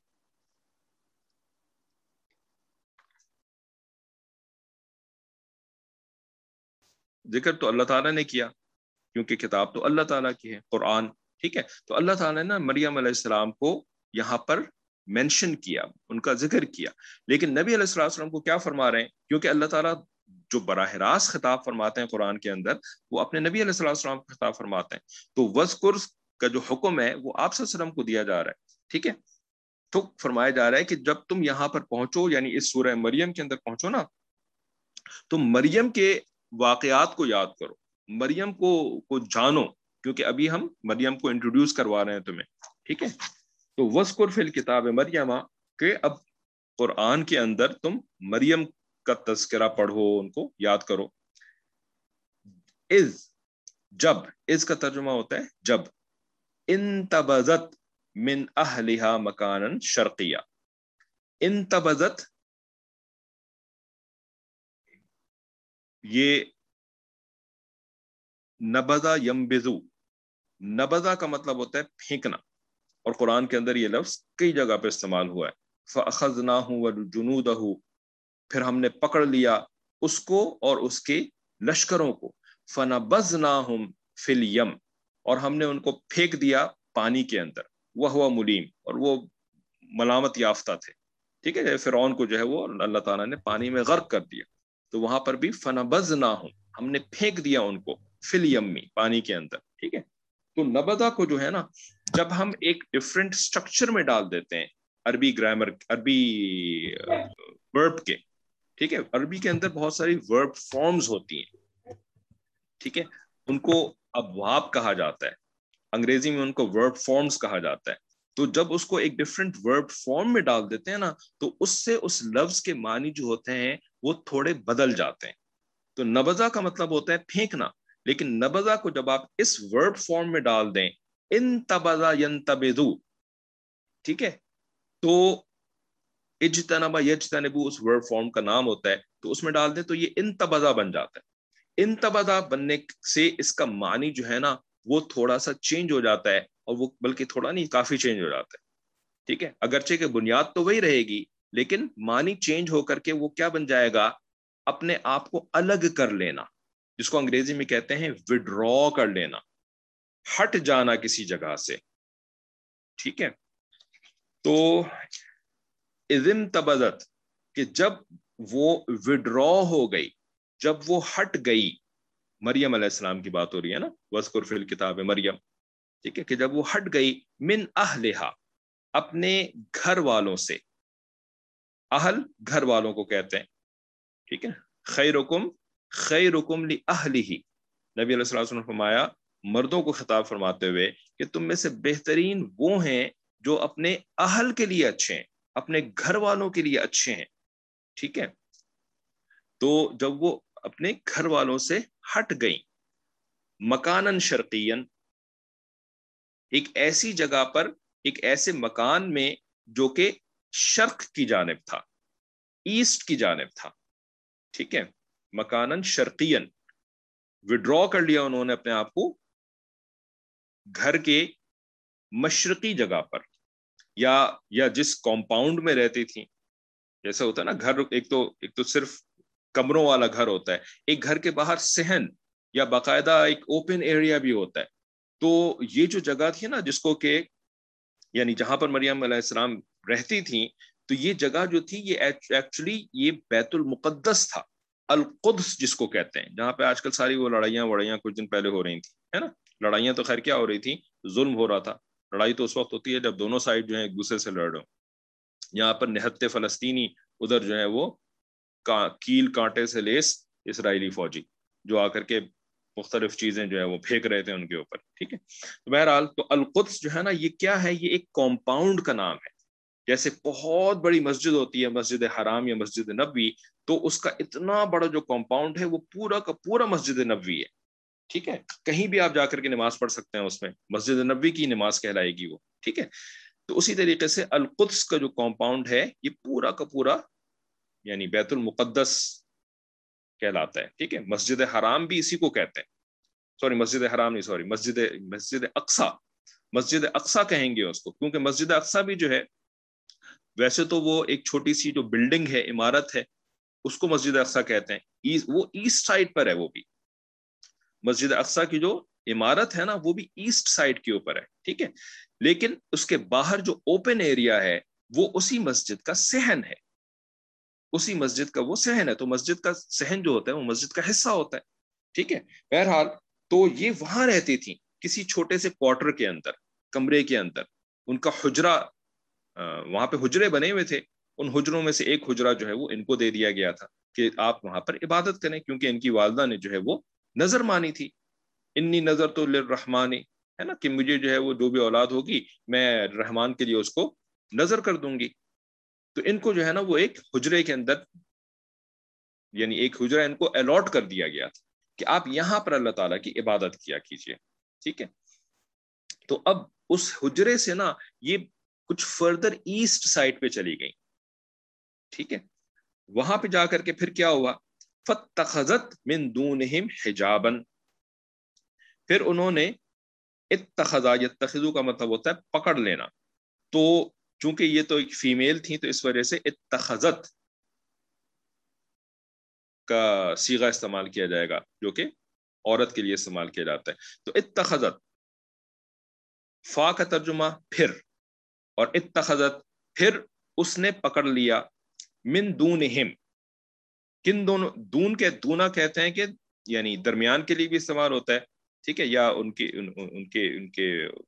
ذکر تو اللہ تعالیٰ نے کیا کیونکہ کتاب تو اللہ تعالیٰ کی ہے، قرآن، ٹھیک ہے. تو اللہ تعالیٰ نے مریم علیہ السلام کو یہاں پر مینشن کیا، ان کا ذکر کیا. لیکن نبی علیہ السلام کو کیا فرما رہے ہیں؟ کیونکہ اللہ تعالیٰ جو براہ راست خطاب فرماتے ہیں قرآن کے اندر، وہ اپنے نبی علیہ السلام کو خطاب فرماتے ہیں. تو وذکر کا جو حکم ہے وہ آپ صلی اللہ علیہ وسلم کو دیا جا رہا ہے، ٹھیک ہے. تو فرمایا جا رہا ہے کہ جب تم یہاں پر پہنچو، یعنی اس سورہ مریم کے اندر پہنچو نا، تو مریم کے واقعات کو یاد کرو، مریم کو جانو، کیونکہ ابھی ہم مریم کو انٹروڈیوس کروا رہے ہیں تمہیں، ٹھیک ہے. تو وذکر فی الکتاب مریم، کہ اب قرآن کے اندر تم مریم کا تذکرہ پڑھو، ان کو یاد کرو. از کا ترجمہ ہوتا ہے جب. انتبذت من اہلہا مکانا شرقیہ. انتبذت یہ نبذا ینبذو، نبذا کا مطلب ہوتا ہے پھینکنا، اور قرآن کے اندر یہ لفظ کئی جگہ پہ استعمال ہوا ہے. فَأَخَذْنَاهُ وَجُنُودَهُ، پھر ہم نے پکڑ لیا اس کو اور اس کے لشکروں کو. فَنَبَذْنَاهُمْ فِي الْيَمِّ، اور ہم نے ان کو پھینک دیا پانی کے اندر. وَهُوَ مُلِيمٌ، اور وہ ملامت یافتہ تھے، ٹھیک ہے. فرعون کو جو ہے وہ اللہ تعالیٰ نے پانی میں غرق کر دیا. تو وہاں پر بھی فَنَبَذْنَاهُمْ، ہم نے پھینک دیا ان کو، فِي الْيَمِّ، پانی کے اندر، ٹھیک ہے. تو نبذا کو جو ہے نا، جب ہم ایک ڈفرینٹ سٹرکچر میں ڈال دیتے ہیں، عربی گرامر، عربی ورب کے، ٹھیک ہے، عربی کے اندر بہت ساری ورب فارمز ہوتی ہیں، ٹھیک ہے، ان کو ابواب کہا جاتا ہے، انگریزی میں ان کو ورب فارمز کہا جاتا ہے. تو جب اس کو ایک ڈفرینٹ ورب فارم میں ڈال دیتے ہیں نا، تو اس سے اس لفظ کے معنی جو ہوتے ہیں وہ تھوڑے بدل جاتے ہیں. تو نبذا کا مطلب ہوتا ہے پھینکنا، لیکن نبذا کو جب آپ اس ورب فارم میں ڈال دیں، انتبذا ینتبذو، ٹھیک ہے، تو اجتنبا یجتنبو اس ورب فارم کا نام ہوتا ہے، تو اس میں ڈال دیں تو یہ انتبذا بن جاتا ہے. انتبذا بننے سے اس کا معنی جو ہے نا وہ تھوڑا سا چینج ہو جاتا ہے، اور وہ بلکہ تھوڑا نہیں، کافی چینج ہو جاتا ہے، ٹھیک ہے. اگرچہ کہ بنیاد تو وہی رہے گی، لیکن معنی چینج ہو کر کے وہ کیا بن جائے گا؟ اپنے آپ کو الگ کر لینا، جس کو انگریزی میں کہتے ہیں وڈرا کر لینا، ہٹ جانا کسی جگہ سے، ٹھیک ہے. تو اذن تبذت، کہ جب وہ وڈرا ہو گئی، جب وہ ہٹ گئی، مریم علیہ السلام کی بات ہو رہی ہے نا، وذکر فی الکتاب مریم، ٹھیک ہے، کہ جب وہ ہٹ گئی، من اہلہا، اپنے گھر والوں سے. اہل گھر والوں کو کہتے ہیں، ٹھیک ہے. خیرکم خیرکم لأہلہ، نبی علیہ السلام نے فرمایا مردوں کو خطاب فرماتے ہوئے کہ تم میں سے بہترین وہ ہیں جو اپنے اہل کے لیے اچھے ہیں، اپنے گھر والوں کے لیے اچھے ہیں، ٹھیک ہے. تو جب وہ اپنے گھر والوں سے ہٹ گئیں، مکانن شرقین، ایک ایسی جگہ پر، ایک ایسے مکان میں جو کہ شرق کی جانب تھا، ایسٹ کی جانب تھا، ٹھیک ہے. مکانن شرقین، وڈرا کر لیا انہوں نے اپنے آپ کو گھر کے مشرقی جگہ پر، یا جس کمپاؤنڈ میں رہتی تھی. جیسا ہوتا ہے نا گھر، ایک تو صرف کمروں والا گھر ہوتا ہے، ایک گھر کے باہر صحن یا باقاعدہ ایک اوپن ایریا بھی ہوتا ہے. تو یہ جو جگہ تھی نا، جس کو کہ یعنی جہاں پر مریم علیہ السلام رہتی تھیں، تو یہ جگہ جو تھی یہ ایکچولی یہ بیت المقدس تھا، القدس جس کو کہتے ہیں، جہاں پہ آج کل ساری وہ لڑائیاں کچھ دن پہلے ہو رہی تھی، ہے نا. لڑائیاں تو خیر کیا ہو رہی تھی، ظلم ہو رہا تھا. لڑائی تو اس وقت ہوتی ہے جب دونوں سائڈ جو ہیں ایک دوسرے سے لڑ رہے ہوں. یہاں پر نہتے فلسطینی، ادھر جو ہے وہ کیل کانٹے سے لیس اسرائیلی فوجی جو آ کر کے مختلف چیزیں جو ہے وہ پھینک رہے تھے ان کے اوپر، ٹھیک ہے. تو بہرحال تو القدس جو ہے نا، یہ کیا ہے؟ یہ ایک کمپاؤنڈ کا نام ہے. جیسے بہت بڑی مسجد ہوتی ہے، مسجد حرام یا مسجد نبوی، تو اس کا اتنا بڑا جو کمپاؤنڈ ہے وہ پورا کا پورا مسجد نبوی ہے، ٹھیک ہے. کہیں بھی آپ جا کر کے نماز پڑھ سکتے ہیں اس میں، مسجد نبوی کی نماز کہلائے گی وہ، ٹھیک ہے. تو اسی طریقے سے القدس کا جو کمپاؤنڈ ہے یہ پورا کا پورا یعنی بیت المقدس کہلاتا ہے. ٹھیک ہے, مسجد حرام بھی اسی کو کہتے ہیں. سوری مسجد حرام نہیں, سوری مسجد اقصی, مسجد اقصی کہیں گے اس کو, کیونکہ مسجد اقصی بھی جو ہے ویسے تو وہ ایک چھوٹی سی جو بلڈنگ ہے, عمارت ہے, اس کو مسجد اقصی کہتے ہیں. وہ ایسٹ سائڈ پر ہے, وہ بھی مسجد اقصی کی جو عمارت ہے نا وہ بھی ایسٹ سائڈ کے اوپر ہے. ٹھیک ہے, لیکن اس کے باہر جو اوپن ایریا ہے وہ اسی مسجد کا صحن ہے, اسی مسجد کا وہ صحن ہے. تو مسجد کا صحن جو ہوتا ہے وہ مسجد کا حصہ ہوتا ہے. ٹھیک ہے, بہرحال تو یہ وہاں رہتی تھیں کسی چھوٹے سے کوارٹر کے اندر, کمرے کے اندر. ان کا حجرہ, وہاں پہ حجرے بنے ہوئے تھے, ان حجروں میں سے ایک حجرہ جو ہے وہ ان کو دے دیا گیا تھا کہ آپ وہاں پر عبادت کریں, کیونکہ ان کی والدہ نے جو ہے وہ نظر مانی تھی, انی نظر تو للرحمانی, ہے نا, کہ مجھے جو ہے وہ جو بھی اولاد ہوگی میں رحمان کے لیے اس کو نظر کر دوں گی. تو ان کو جو ہے نا وہ ایک حجرے کے اندر, یعنی ایک حجرہ ان کو الاٹ کر دیا گیا تھا کہ آپ یہاں پر اللہ تعالیٰ کی عبادت کیا کیجیے. ٹھیک ہے, تو اب اس حجرے سے نا یہ کچھ فردر ایسٹ سائڈ پہ چلی گئی. ٹھیک ہے, وہاں پہ جا کر کے پھر کیا ہوا, فاتخذت من دونہم حجابا, پھر انہوں نے اتخذا, یتخذو کا مطلب ہوتا ہے پکڑ لینا, تو چونکہ یہ تو ایک فیمیل تھی تو اس وجہ سے اتخذت کا صیغہ استعمال کیا جائے گا جو کہ عورت کے لیے استعمال کیا جاتا ہے. تو اتخذت, فا کا ترجمہ پھر, اور اتخذت پھر اس نے پکڑ لیا, من دونہم, کن دونوں, دون کے دونا کہتے ہیں کہ یعنی درمیان کے لیے بھی استعمال ہوتا ہے. ٹھیک ہے, یا ان کے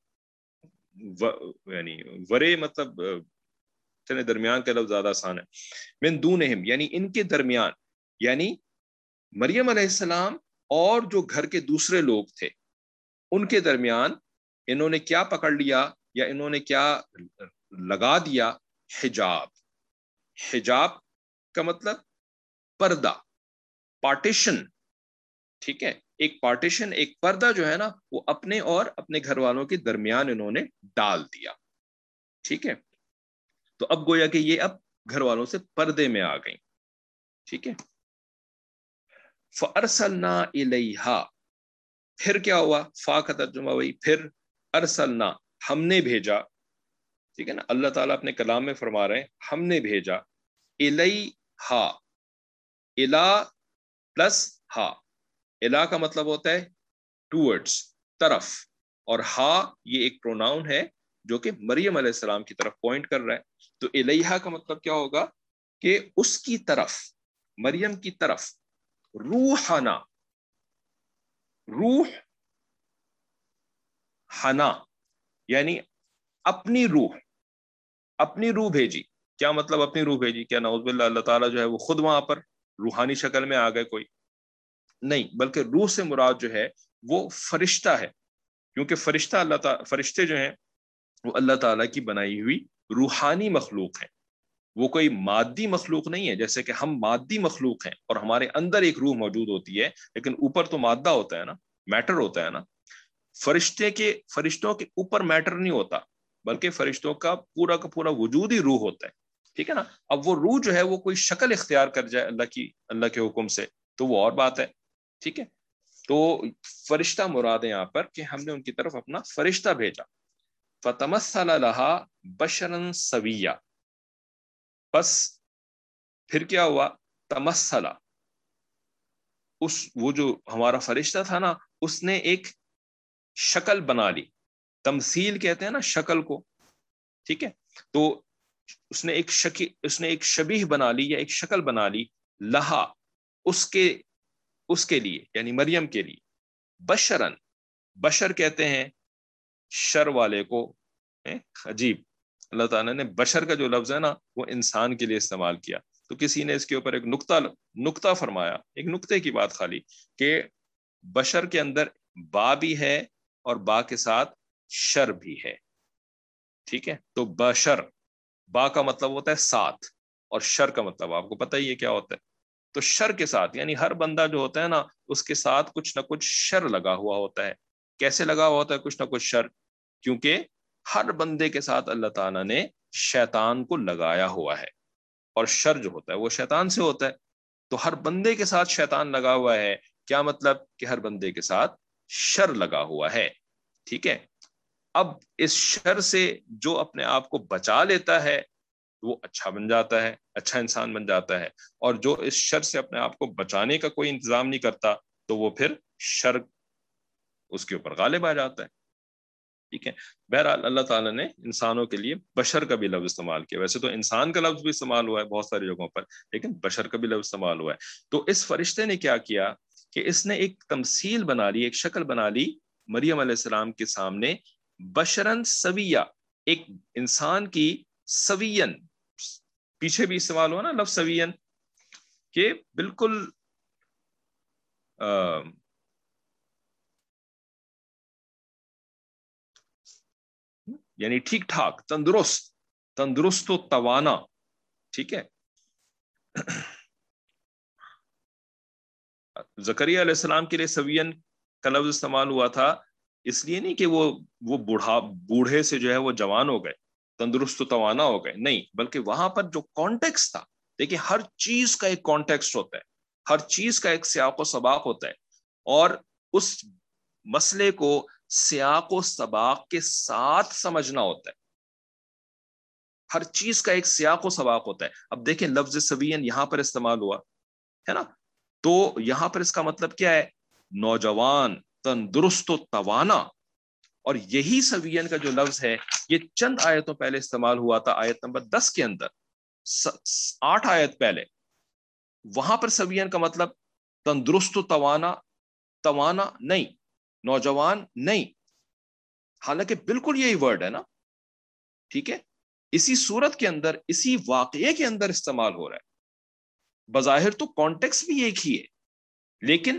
یعنی ورے, مطلب درمیان کا لفظ زیادہ آسان ہے. من دونہم یعنی ان کے درمیان, یعنی مریم علیہ السلام اور جو گھر کے دوسرے لوگ تھے ان کے درمیان انہوں نے کیا پکڑ لیا, یا انہوں نے کیا لگا دیا, حجاب. حجاب کا مطلب پردہ, پارٹیشن. ٹھیک ہے, ایک پارٹیشن, ایک پردہ جو ہے نا وہ اپنے اور اپنے گھر والوں کے درمیان انہوں نے ڈال دیا. ٹھیک ہے, تو اب گویا کہ یہ اب گھر والوں سے پردے میں آ گئی. ٹھیک ہے, فَأَرْسَلْنَا إِلَيْهَا, پھر کیا ہوا, فا کا ترجمہ وہی پھر, ارسلنا ہم نے بھیجا. ٹھیک ہے نا, اللہ تعالیٰ اپنے کلام میں فرما رہے ہیں ہم نے بھیجا, الیہا, الا پلس ہا, الا کا مطلب ہوتا ہے ٹورڈز, طرف, اور ہا یہ ایک پروناؤن ہے جو کہ مریم علیہ السلام کی طرف پوائنٹ کر رہا ہے. تو الیہا کا مطلب کیا ہوگا کہ اس کی طرف, مریم کی طرف, روحنا, روح حنا یعنی اپنی روح, اپنی روح بھیجی. کیا مطلب اپنی روح بھیجی, کیا نعوذ باللہ اللہ تعالیٰ جو ہے وہ خود وہاں پر روحانی شکل میں آ گئے؟ کوئی نہیں, بلکہ روح سے مراد جو ہے وہ فرشتہ ہے, کیونکہ فرشتہ اللہ تعالیٰ, فرشتے جو ہیں وہ اللہ تعالیٰ کی بنائی ہوئی روحانی مخلوق ہیں. وہ کوئی مادی مخلوق نہیں ہے, جیسے کہ ہم مادی مخلوق ہیں اور ہمارے اندر ایک روح موجود ہوتی ہے, لیکن اوپر تو مادہ ہوتا ہے نا, میٹر ہوتا ہے نا. فرشتوں کے اوپر میٹر نہیں ہوتا, بلکہ فرشتوں کا پورا وجود ہی روح ہوتا ہے. ٹھیک ہے نا, اب وہ روح جو ہے وہ کوئی شکل اختیار کر جائے اللہ کے حکم سے تو وہ اور بات ہے. ٹھیک ہے, تو فرشتہ مراد ہے یہاں پر کہ ہم نے ان کی طرف اپنا فرشتہ بھیجا. فتمثل لها بشرا سویا, بس پھر کیا ہوا, تمثلا, وہ جو ہمارا فرشتہ تھا نا اس نے ایک شکل بنا لی. تمثیل کہتے ہیں نا شکل کو. ٹھیک ہے, تو اس نے ایک شبیہ بنا لی یا ایک شکل بنا لی, لہا اس کے لیے یعنی مریم کے لیے. بشرن, بشر کہتے ہیں شر والے کو. عجیب, اللہ تعالیٰ نے بشر کا جو لفظ ہے نا وہ انسان کے لیے استعمال کیا. تو کسی نے اس کے اوپر ایک نقطہ فرمایا, ایک نقطے کی بات خالی, کہ بشر کے اندر با بھی ہے اور با کے ساتھ شر بھی ہے. ٹھیک ہے, تو بشر, با کا مطلب ہوتا ہے ساتھ, اور شر کا مطلب آپ کو پتہ ہی ہے کیا ہوتا ہے. تو شر کے ساتھ یعنی ہر بندہ جو ہوتا ہے نا اس کے ساتھ کچھ نہ کچھ شر لگا ہوا ہوتا ہے. کیسے لگا ہوا ہوتا ہے کچھ نہ کچھ شر؟ کیونکہ ہر بندے کے ساتھ اللہ تعالیٰ نے شیطان کو لگایا ہوا ہے, اور شر جو ہوتا ہے وہ شیطان سے ہوتا ہے. تو ہر بندے کے ساتھ شیطان لگا ہوا ہے. کیا مطلب؟ کہ ہر بندے کے ساتھ شر لگا ہوا ہے. ٹھیک ہے. اب اس شر سے جو اپنے آپ کو بچا لیتا ہے وہ اچھا بن جاتا ہے, اچھا انسان بن جاتا ہے, اور جو اس شر سے اپنے آپ کو بچانے کا کوئی انتظام نہیں کرتا تو وہ پھر شر اس کے اوپر غالب آ جاتا ہے. ٹھیک ہے. بہرحال اللہ تعالیٰ نے انسانوں کے لیے بشر کا بھی لفظ استعمال کیا. ویسے تو انسان کا لفظ بھی استعمال ہوا ہے بہت ساری جگہوں پر, لیکن بشر کا بھی لفظ استعمال ہوا ہے. تو اس فرشتے نے کیا کیا کہ اس نے ایک تمثیل بنا لی, ایک شکل بنا لی مریم علیہ السلام کے سامنے, بشرن سویہ, ایک انسان کی, سوین پیچھے بھی استعمال ہوا نا لفظ سوین, کہ بالکل یعنی ٹھیک ٹھاک, تندرست, تندرست و توانا. ٹھیک ہے. زکریا علیہ السلام کے لیے سوین کا لفظ استعمال ہوا تھا, اس لیے نہیں کہ وہ بوڑھے سے جو ہے وہ جوان ہو گئے, تندرست و توانا ہو گئے, نہیں, بلکہ وہاں پر جو کانٹیکسٹ تھا, دیکھیں ہر چیز کا ایک کانٹیکسٹ ہوتا ہے, ہر چیز کا ایک سیاق و سباق ہوتا ہے, اور اس مسئلے کو سیاق و سباق کے ساتھ سمجھنا ہوتا ہے. ہر چیز کا ایک سیاق و سباق ہوتا ہے. اب دیکھیں لفظ سوین یہاں پر استعمال ہوا ہے نا, تو یہاں پر اس کا مطلب کیا ہے؟ نوجوان, تندرست و توانا. اور یہی سوین کا جو لفظ ہے یہ چند آیتوں پہلے استعمال ہوا تھا, آیت نمبر 10 کے اندر, 8 آیت پہلے. وہاں پر سوین کا مطلب تندرست و توانا, توانا نہیں, نوجوان نہیں, حالانکہ بالکل یہی ورڈ ہے نا. ٹھیک ہے. اسی صورت کے اندر, اسی واقعے کے اندر استعمال ہو رہا ہے. بظاہر تو کانٹیکس بھی ایک ہی ہے, لیکن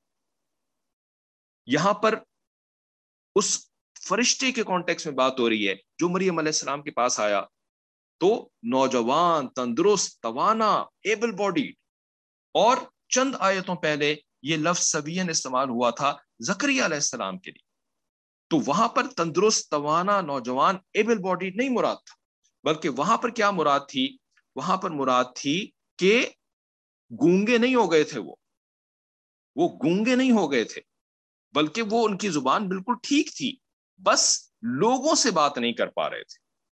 یہاں پر اس فرشتے کے کانٹیکس میں بات ہو رہی ہے جو مریم علیہ السلام کے پاس آیا, تو نوجوان, تندرست, توانا, ایبل باڈی. اور چند آیتوں پہلے یہ لفظ سوین استعمال ہوا تھا زکریا علیہ السلام کے لیے. تو وہاں پر تندرست, توانا, نوجوان, ایبل باڈی نہیں مراد تھا, بلکہ وہاں پر کیا مراد تھی؟ وہاں پر مراد تھی کہ گونگے نہیں ہو گئے تھے, وہ گونگے نہیں ہو گئے تھے, بلکہ وہ ان کی زبان بالکل ٹھیک تھی, بس لوگوں سے بات نہیں کر پا رہے تھے,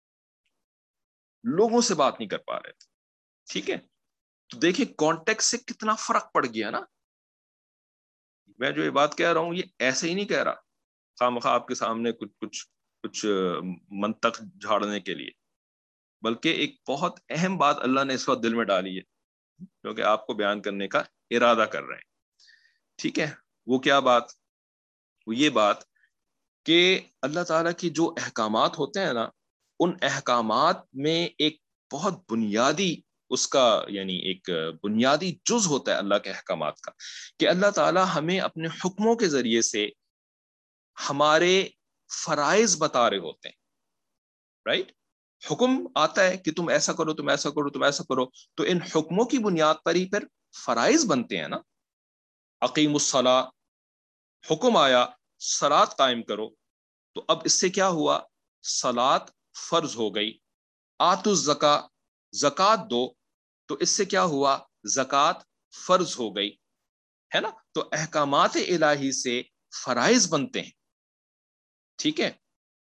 لوگوں سے بات نہیں کر پا رہے تھے. ٹھیک ہے. تو دیکھیں کانٹیکس سے کتنا فرق پڑ گیا نا. میں جو یہ بات کہہ رہا ہوں یہ ایسے ہی نہیں کہہ رہا خواہ آپ کے سامنے کچھ منطق جھاڑنے کے لیے, بلکہ ایک بہت اہم بات اللہ نے اس وقت دل میں ڈالی ہے جو کہ آپ کو بیان کرنے کا ارادہ کر رہے ہیں. ٹھیک ہے. وہ کیا بات؟ وہ یہ بات کہ اللہ تعالیٰ کی جو احکامات ہوتے ہیں نا, ان احکامات میں ایک بہت بنیادی اس کا یعنی ایک بنیادی جز ہوتا ہے اللہ کے احکامات کا, کہ اللہ تعالیٰ ہمیں اپنے حکموں کے ذریعے سے ہمارے فرائض بتا رہے ہوتے ہیں. رائٹ. حکم آتا ہے کہ تم ایسا کرو, تم ایسا کرو, تم ایسا کرو, تو ان حکموں کی بنیاد پر ہی پھر فرائض بنتے ہیں نا. اقیم الصلاۃ, حکم آیا صلاۃ قائم کرو, تو اب اس سے کیا ہوا؟ صلاۃ فرض ہو گئی. آتوا الزکاۃ, زکات دو, تو اس سے کیا ہوا؟ زکات فرض ہو گئی, ہے نا. تو احکامات الہی سے فرائض بنتے ہیں. ٹھیک ہے.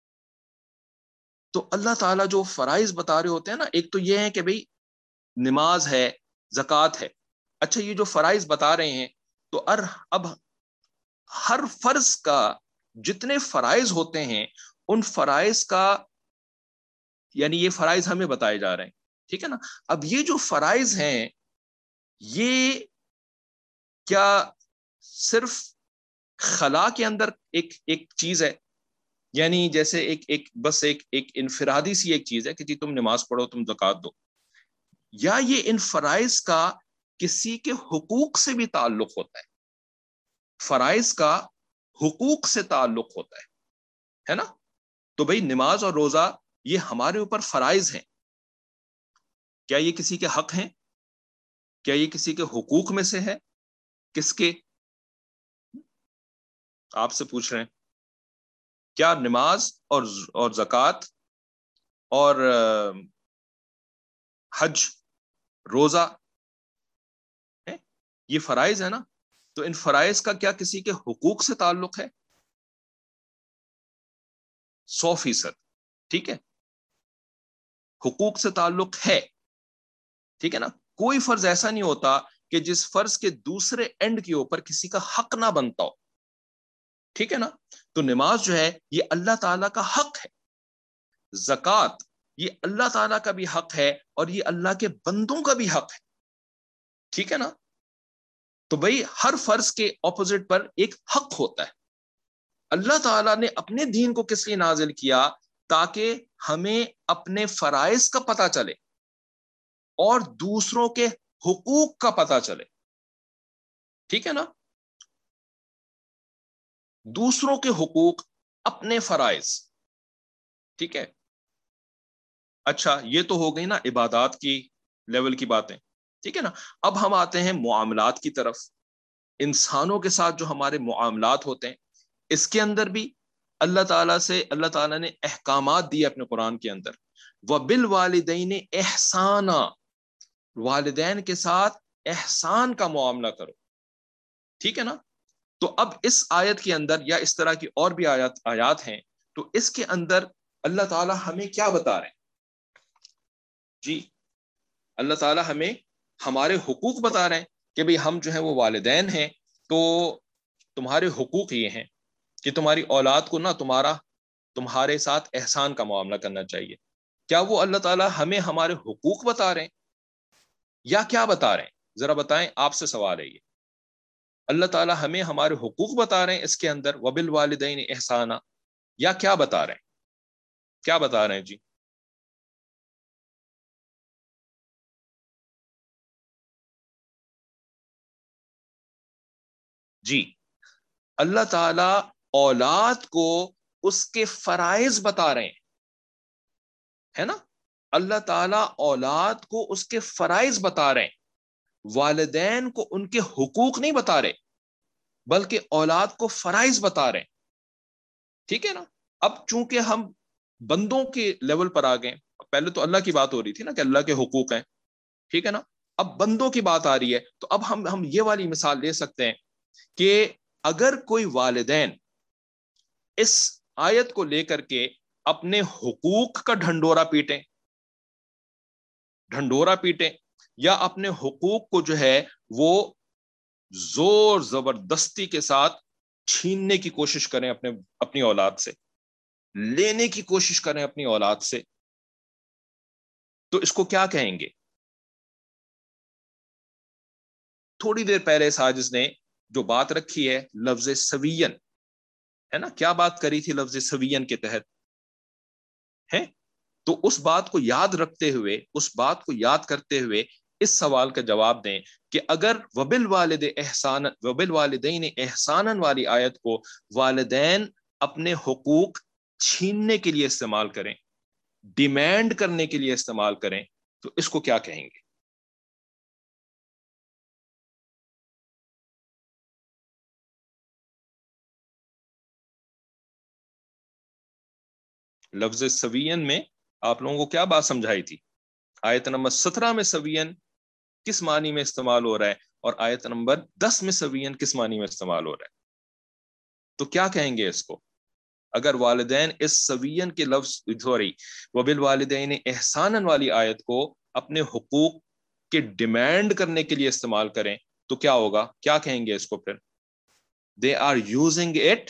تو اللہ تعالیٰ جو فرائض بتا رہے ہوتے ہیں نا, ایک تو یہ ہے کہ بھئی نماز ہے, زکات ہے. اچھا, یہ جو فرائض بتا رہے ہیں, تو اب ہر فرض کا جتنے فرائض ہوتے ہیں ان فرائض کا یعنی یہ فرائض ہمیں بتائے جا رہے ہیں. ٹھیک ہے نا. اب یہ جو فرائض ہیں یہ کیا صرف خلا کے اندر ایک چیز ہے؟ یعنی جیسے بس ایک انفرادی سی ایک چیز ہے کہ جی تم نماز پڑھو, تم زکات دو, یا یہ ان فرائض کا کسی کے حقوق سے بھی تعلق ہوتا ہے؟ فرائض کا حقوق سے تعلق ہوتا ہے نا. تو بھئی نماز اور روزہ یہ ہمارے اوپر فرائض ہیں, کیا یہ کسی کے حق ہیں؟ کیا یہ کسی کے حقوق میں سے ہے؟ کس کے؟ آپ سے پوچھ رہے ہیں. کیا نماز اور زکات اور حج, روزہ یہ فرائض ہے نا, تو ان فرائض کا کیا کسی کے حقوق سے تعلق ہے؟ 100%. ٹھیک ہے, حقوق سے تعلق ہے. ٹھیک ہے نا, کوئی فرض ایسا نہیں ہوتا کہ جس فرض کے دوسرے اینڈ کے اوپر کسی کا حق نہ بنتا ہو. ٹھیک ہے نا, تو نماز جو ہے یہ اللہ تعالیٰ کا حق ہے, زکوٰۃ یہ اللہ تعالیٰ کا بھی حق ہے, اور یہ اللہ کے بندوں کا بھی حق ہے. ٹھیک ہے نا, تو بھائی ہر فرض کے اپوزٹ پر ایک حق ہوتا ہے. اللہ تعالیٰ نے اپنے دین کو کس لیے نازل کیا؟ تاکہ ہمیں اپنے فرائض کا پتہ چلے اور دوسروں کے حقوق کا پتہ چلے. ٹھیک ہے نا, دوسروں کے حقوق, اپنے فرائض. ٹھیک ہے, اچھا یہ تو ہو گئی نا عبادات کی لیول کی باتیں. ٹھیک ہے نا, اب ہم آتے ہیں معاملات کی طرف. انسانوں کے ساتھ جو ہمارے معاملات ہوتے ہیں, اس کے اندر بھی اللہ تعالیٰ نے احکامات دیے اپنے قرآن کے اندر. وَبِالْوَالِدَيْنِ احسانا, والدین کے ساتھ احسان کا معاملہ کرو. ٹھیک ہے نا, تو اب اس آیت کے اندر یا اس طرح کی اور بھی آیات ہیں, تو اس کے اندر اللہ تعالیٰ ہمیں کیا بتا رہے ہیں؟ جی, اللہ تعالیٰ ہمیں ہمارے حقوق بتا رہے ہیں کہ بھئی ہم جو ہیں وہ والدین ہیں, تو تمہارے حقوق یہ ہیں کہ تمہاری اولاد کو نہ تمہارے ساتھ احسان کا معاملہ کرنا چاہیے. کیا وہ اللہ تعالیٰ ہمیں ہمارے حقوق بتا رہے ہیں یا کیا بتا رہے ہیں؟ ذرا بتائیں, آپ سے سوال ہے یہ. اللہ تعالیٰ ہمیں ہمارے حقوق بتا رہے ہیں اس کے اندر وَبِالْوَالِدَيْنِ احسانا, یا کیا بتا رہے ہیں؟ کیا بتا رہے ہیں جی؟ جی, اللہ تعالیٰ اولاد کو اس کے فرائض بتا رہے ہیں, ہے نا. اللہ تعالیٰ اولاد کو اس کے فرائض بتا رہے ہیں, والدین کو ان کے حقوق نہیں بتا رہے, بلکہ اولاد کو فرائض بتا رہے ہیں. ٹھیک ہے نا, اب چونکہ ہم بندوں کے لیول پر آ گئے, پہلے تو اللہ کی بات ہو رہی تھی نا کہ اللہ کے حقوق ہیں. ٹھیک ہے نا, اب بندوں کی بات آ رہی ہے, تو اب ہم یہ والی مثال لے سکتے ہیں کہ اگر کوئی والدین اس آیت کو لے کر کے اپنے حقوق کا ڈھنڈورا پیٹیں یا اپنے حقوق کو جو ہے وہ زور زبردستی کے ساتھ چھیننے کی کوشش کریں اپنی اولاد سے, لینے کی کوشش کریں اپنی اولاد سے, تو اس کو کیا کہیں گے؟ تھوڑی دیر پہلے ساجد نے جو بات رکھی ہے لفظ سوین, ہے نا, کیا بات کری تھی لفظ سوین کے تحت ہے؟ تو اس بات کو یاد رکھتے ہوئے, اس بات کو یاد کرتے ہوئے اس سوال کا جواب دیں کہ اگر وبالوالدین احسانا والی آیت کو والدین اپنے حقوق چھیننے کے لیے استعمال کریں, ڈیمانڈ کرنے کے لیے استعمال کریں, تو اس کو کیا کہیں گے؟ لفظ سوین میں آپ لوگوں کو کیا بات سمجھائی تھی؟ آیت نمبر 17 میں سوین کس معنی میں استعمال ہو رہا ہے, اور آیت نمبر 10 میں سوین کس معنی میں استعمال ہو رہا ہے؟ تو کیا کہیں گے اس کو اگر والدین اس سوین کے لفظ وبالوالدین احسانا والی آیت کو اپنے حقوق کے ڈیمانڈ کرنے کے لیے استعمال کریں, تو کیا ہوگا؟ کیا کہیں گے اس کو پھر؟ دے آر یوزنگ اٹ,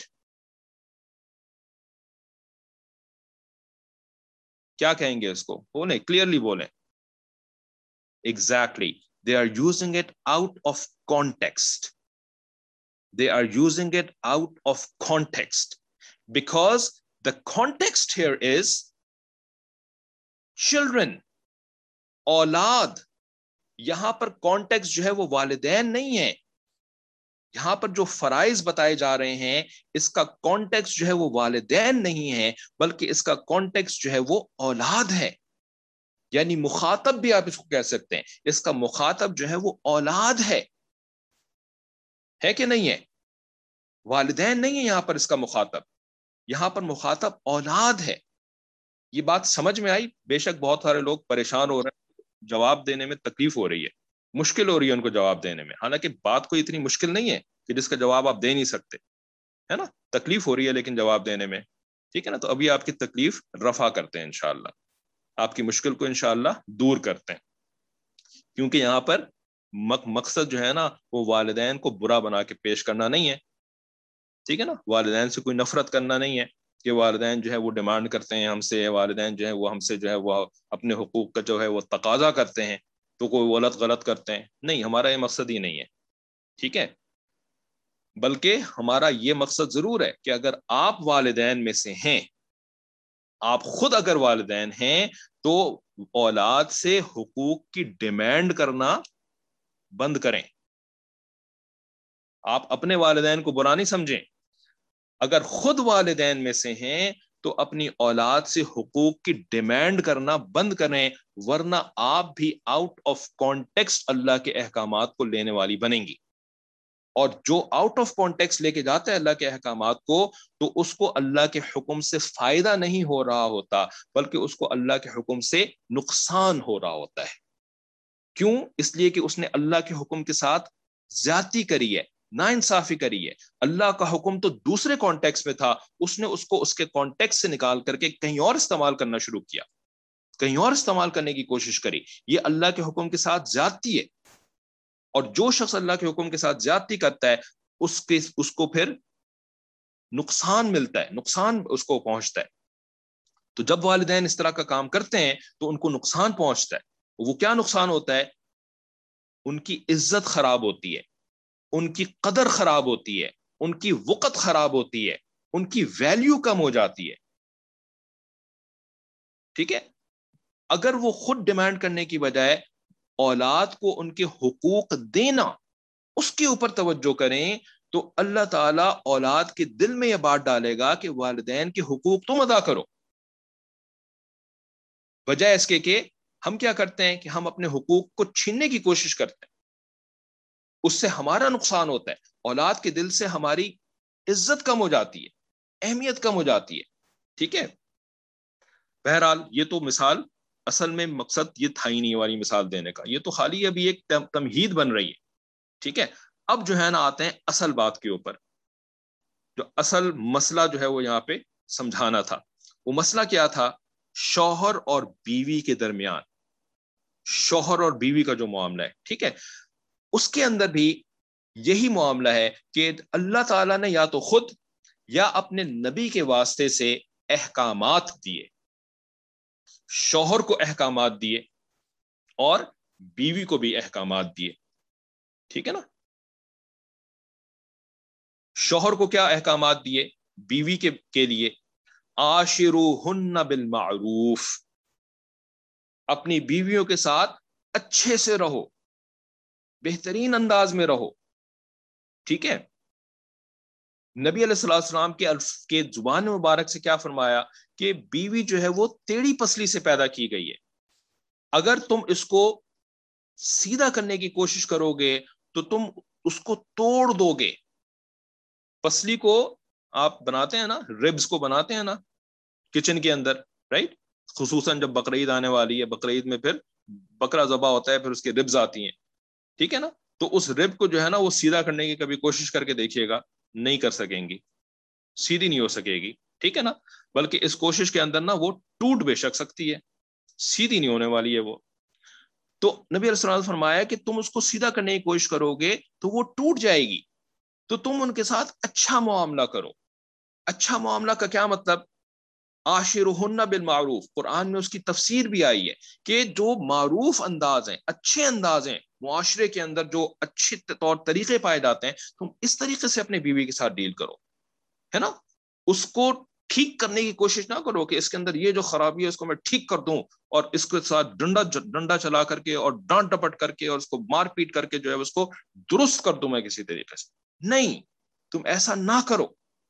کیا کہیں گے اس کو؟ بولیں, کلیئرلی بولیں. Exactly, they are using it out of context. They are using it out of context because the context here is children, اولاد. یہاں پر کانٹیکسٹ جو ہے وہ والدین نہیں ہے. یہاں پر جو فرائض بتائے جا رہے ہیں اس کا کانٹیکسٹ جو ہے وہ والدین نہیں ہے, بلکہ اس کا کانٹیکسٹ جو ہے وہ اولاد ہے. یعنی مخاطب بھی آپ اس کو کہہ سکتے ہیں, اس کا مخاطب جو ہے وہ اولاد ہے کہ نہیں ہے؟ والدین نہیں ہے یہاں پر اس کا مخاطب, یہاں پر مخاطب اولاد ہے. یہ بات سمجھ میں آئی؟ بے شک بہت سارے لوگ پریشان ہو رہے ہیں, جواب دینے میں تکلیف ہو رہی ہے. مشکل ہو رہی ہے ان کو جواب دینے میں، حالانکہ بات کوئی اتنی مشکل نہیں ہے کہ جس کا جواب آپ دے نہیں سکتے، ہے نا، تکلیف ہو رہی ہے لیکن جواب دینے میں، ٹھیک ہے نا. تو ابھی آپ کی تکلیف رفع کرتے ہیں انشاءاللہ، آپ کی مشکل کو انشاءاللہ دور کرتے ہیں، کیونکہ یہاں پر مقصد جو ہے نا وہ والدین کو برا بنا کے پیش کرنا نہیں ہے، ٹھیک ہے نا، والدین سے کوئی نفرت کرنا نہیں ہے کہ والدین جو ہے وہ ڈیمانڈ کرتے ہیں ہم سے، والدین جو ہے وہ ہم سے جو ہے وہ اپنے حقوق کا جو ہے وہ تقاضا کرتے ہیں تو کوئی غلط کرتے ہیں، نہیں، ہمارا یہ مقصد ہی نہیں ہے، ٹھیک ہے. بلکہ ہمارا یہ مقصد ضرور ہے کہ اگر آپ والدین میں سے ہیں، آپ خود اگر والدین ہیں تو اولاد سے حقوق کی ڈیمانڈ کرنا بند کریں. آپ اپنے والدین کو برا نہیں سمجھیں، اگر خود والدین میں سے ہیں تو اپنی اولاد سے حقوق کی ڈیمانڈ کرنا بند کریں، ورنہ آپ بھی آؤٹ آف کانٹیکسٹ اللہ کے احکامات کو لینے والی بنیں گی. اور جو آؤٹ آف کانٹیکسٹ لے کے جاتا ہے اللہ کے احکامات کو، تو اس کو اللہ کے حکم سے فائدہ نہیں ہو رہا ہوتا، بلکہ اس کو اللہ کے حکم سے نقصان ہو رہا ہوتا ہے. کیوں؟ اس لیے کہ اس نے اللہ کے حکم کے ساتھ زیادتی کری ہے، نا انصافی کری ہے. اللہ کا حکم تو دوسرے کانٹیکس میں تھا، اس نے اس کو اس کے کانٹیکس سے نکال کر کے کہیں اور استعمال کرنا شروع کیا، کہیں اور استعمال کرنے کی کوشش کری. یہ اللہ کے حکم کے ساتھ زیادتی ہے، اور جو شخص اللہ کے حکم کے ساتھ زیادتی کرتا ہے اس کو پھر نقصان ملتا ہے، نقصان اس کو پہنچتا ہے. تو جب والدین اس طرح کا کام کرتے ہیں تو ان کو نقصان پہنچتا ہے. وہ کیا نقصان ہوتا ہے؟ ان کی عزت خراب ہوتی ہے، ان کی قدر خراب ہوتی ہے، ان کی وقت خراب ہوتی ہے، ان کی ویلیو کم ہو جاتی ہے، ٹھیک ہے. اگر وہ خود ڈیمانڈ کرنے کی بجائے اولاد کو ان کے حقوق دینا، اس کے اوپر توجہ کریں، تو اللہ تعالیٰ اولاد کے دل میں یہ بات ڈالے گا کہ والدین کے حقوق تم ادا کرو، بجائے اس کے کہ ہم کیا کرتے ہیں کہ ہم اپنے حقوق کو چھیننے کی کوشش کرتے ہیں. اس سے ہمارا نقصان ہوتا ہے، اولاد کے دل سے ہماری عزت کم ہو جاتی ہے، اہمیت کم ہو جاتی ہے، ٹھیک ہے. بہرحال یہ تو مثال، اصل میں مقصد یہ تھا ہی نہیں والی مثال دینے کا، یہ تو خالی ابھی ایک تمہید بن رہی ہے، ٹھیک ہے. اب جو ہے نا آتے ہیں اصل بات کے اوپر، جو اصل مسئلہ جو ہے وہ یہاں پہ سمجھانا تھا. وہ مسئلہ کیا تھا؟ شوہر اور بیوی کے درمیان، شوہر اور بیوی کا جو معاملہ ہے، ٹھیک ہے، اس کے اندر بھی یہی معاملہ ہے کہ اللہ تعالیٰ نے یا تو خود یا اپنے نبی کے واسطے سے احکامات دیے، شوہر کو احکامات دیے اور بیوی کو بھی احکامات دیے، ٹھیک ہے نا. شوہر کو کیا احکامات دیے؟ بیوی کے لیے عاشروہن بالمعروف، اپنی بیویوں کے ساتھ اچھے سے رہو، بہترین انداز میں رہو، ٹھیک ہے. نبی علیہ الصلوۃ والسلام کے زبان مبارک سے کیا فرمایا کہ بیوی جو ہے وہ ٹیڑھی پسلی سے پیدا کی گئی ہے، اگر تم اس کو سیدھا کرنے کی کوشش کرو گے تو تم اس کو توڑ دو گے. پسلی کو آپ بناتے ہیں نا، ربز کو بناتے ہیں نا کچن کے اندر، رائٹ، خصوصاً جب بقرعید آنے والی ہے، بقرعید میں پھر بکرا ذبح ہوتا ہے، پھر اس کے ربز آتی ہیں، ٹھیک ہے نا. تو اس رب کو جو ہے نا وہ سیدھا کرنے کی کبھی کوشش کر کے دیکھیے گا، نہیں کر سکیں گی، سیدھی نہیں ہو سکے گی، ٹھیک ہے نا. بلکہ اس کوشش کے اندر نا وہ ٹوٹ بے شک سکتی ہے، سیدھی نہیں ہونے والی ہے وہ. تو نبی علیہ السلام نے فرمایا کہ تم اس کو سیدھا کرنے کی کوشش کرو گے تو وہ ٹوٹ جائے گی. تو تم ان کے ساتھ اچھا معاملہ کرو. اچھا معاملہ کا کیا مطلب؟ عاشرہن بالمعروف، قرآن میں اس کی تفسیر بھی آئی ہے کہ جو معروف انداز ہیں، اچھے انداز ہیں، معاشرے کے اندر جو اچھے طور طریقے پائے جاتے ہیں، تم اس طریقے سے اپنے بیوی کے ساتھ ڈیل کرو، ہے نا. اس کو ٹھیک کرنے کی کوشش نہ کرو کہ اس کے اندر یہ جو خرابی ہے اس کو میں ٹھیک کر دوں اور اس کے ساتھ ڈنڈا چلا کر کے اور ڈانٹ ڈپٹ کر کے اور اس کو مار پیٹ کر کے جو ہے اس کو درست کر دوں میں کسی طریقے سے. نہیں، تم ایسا نہ کرو،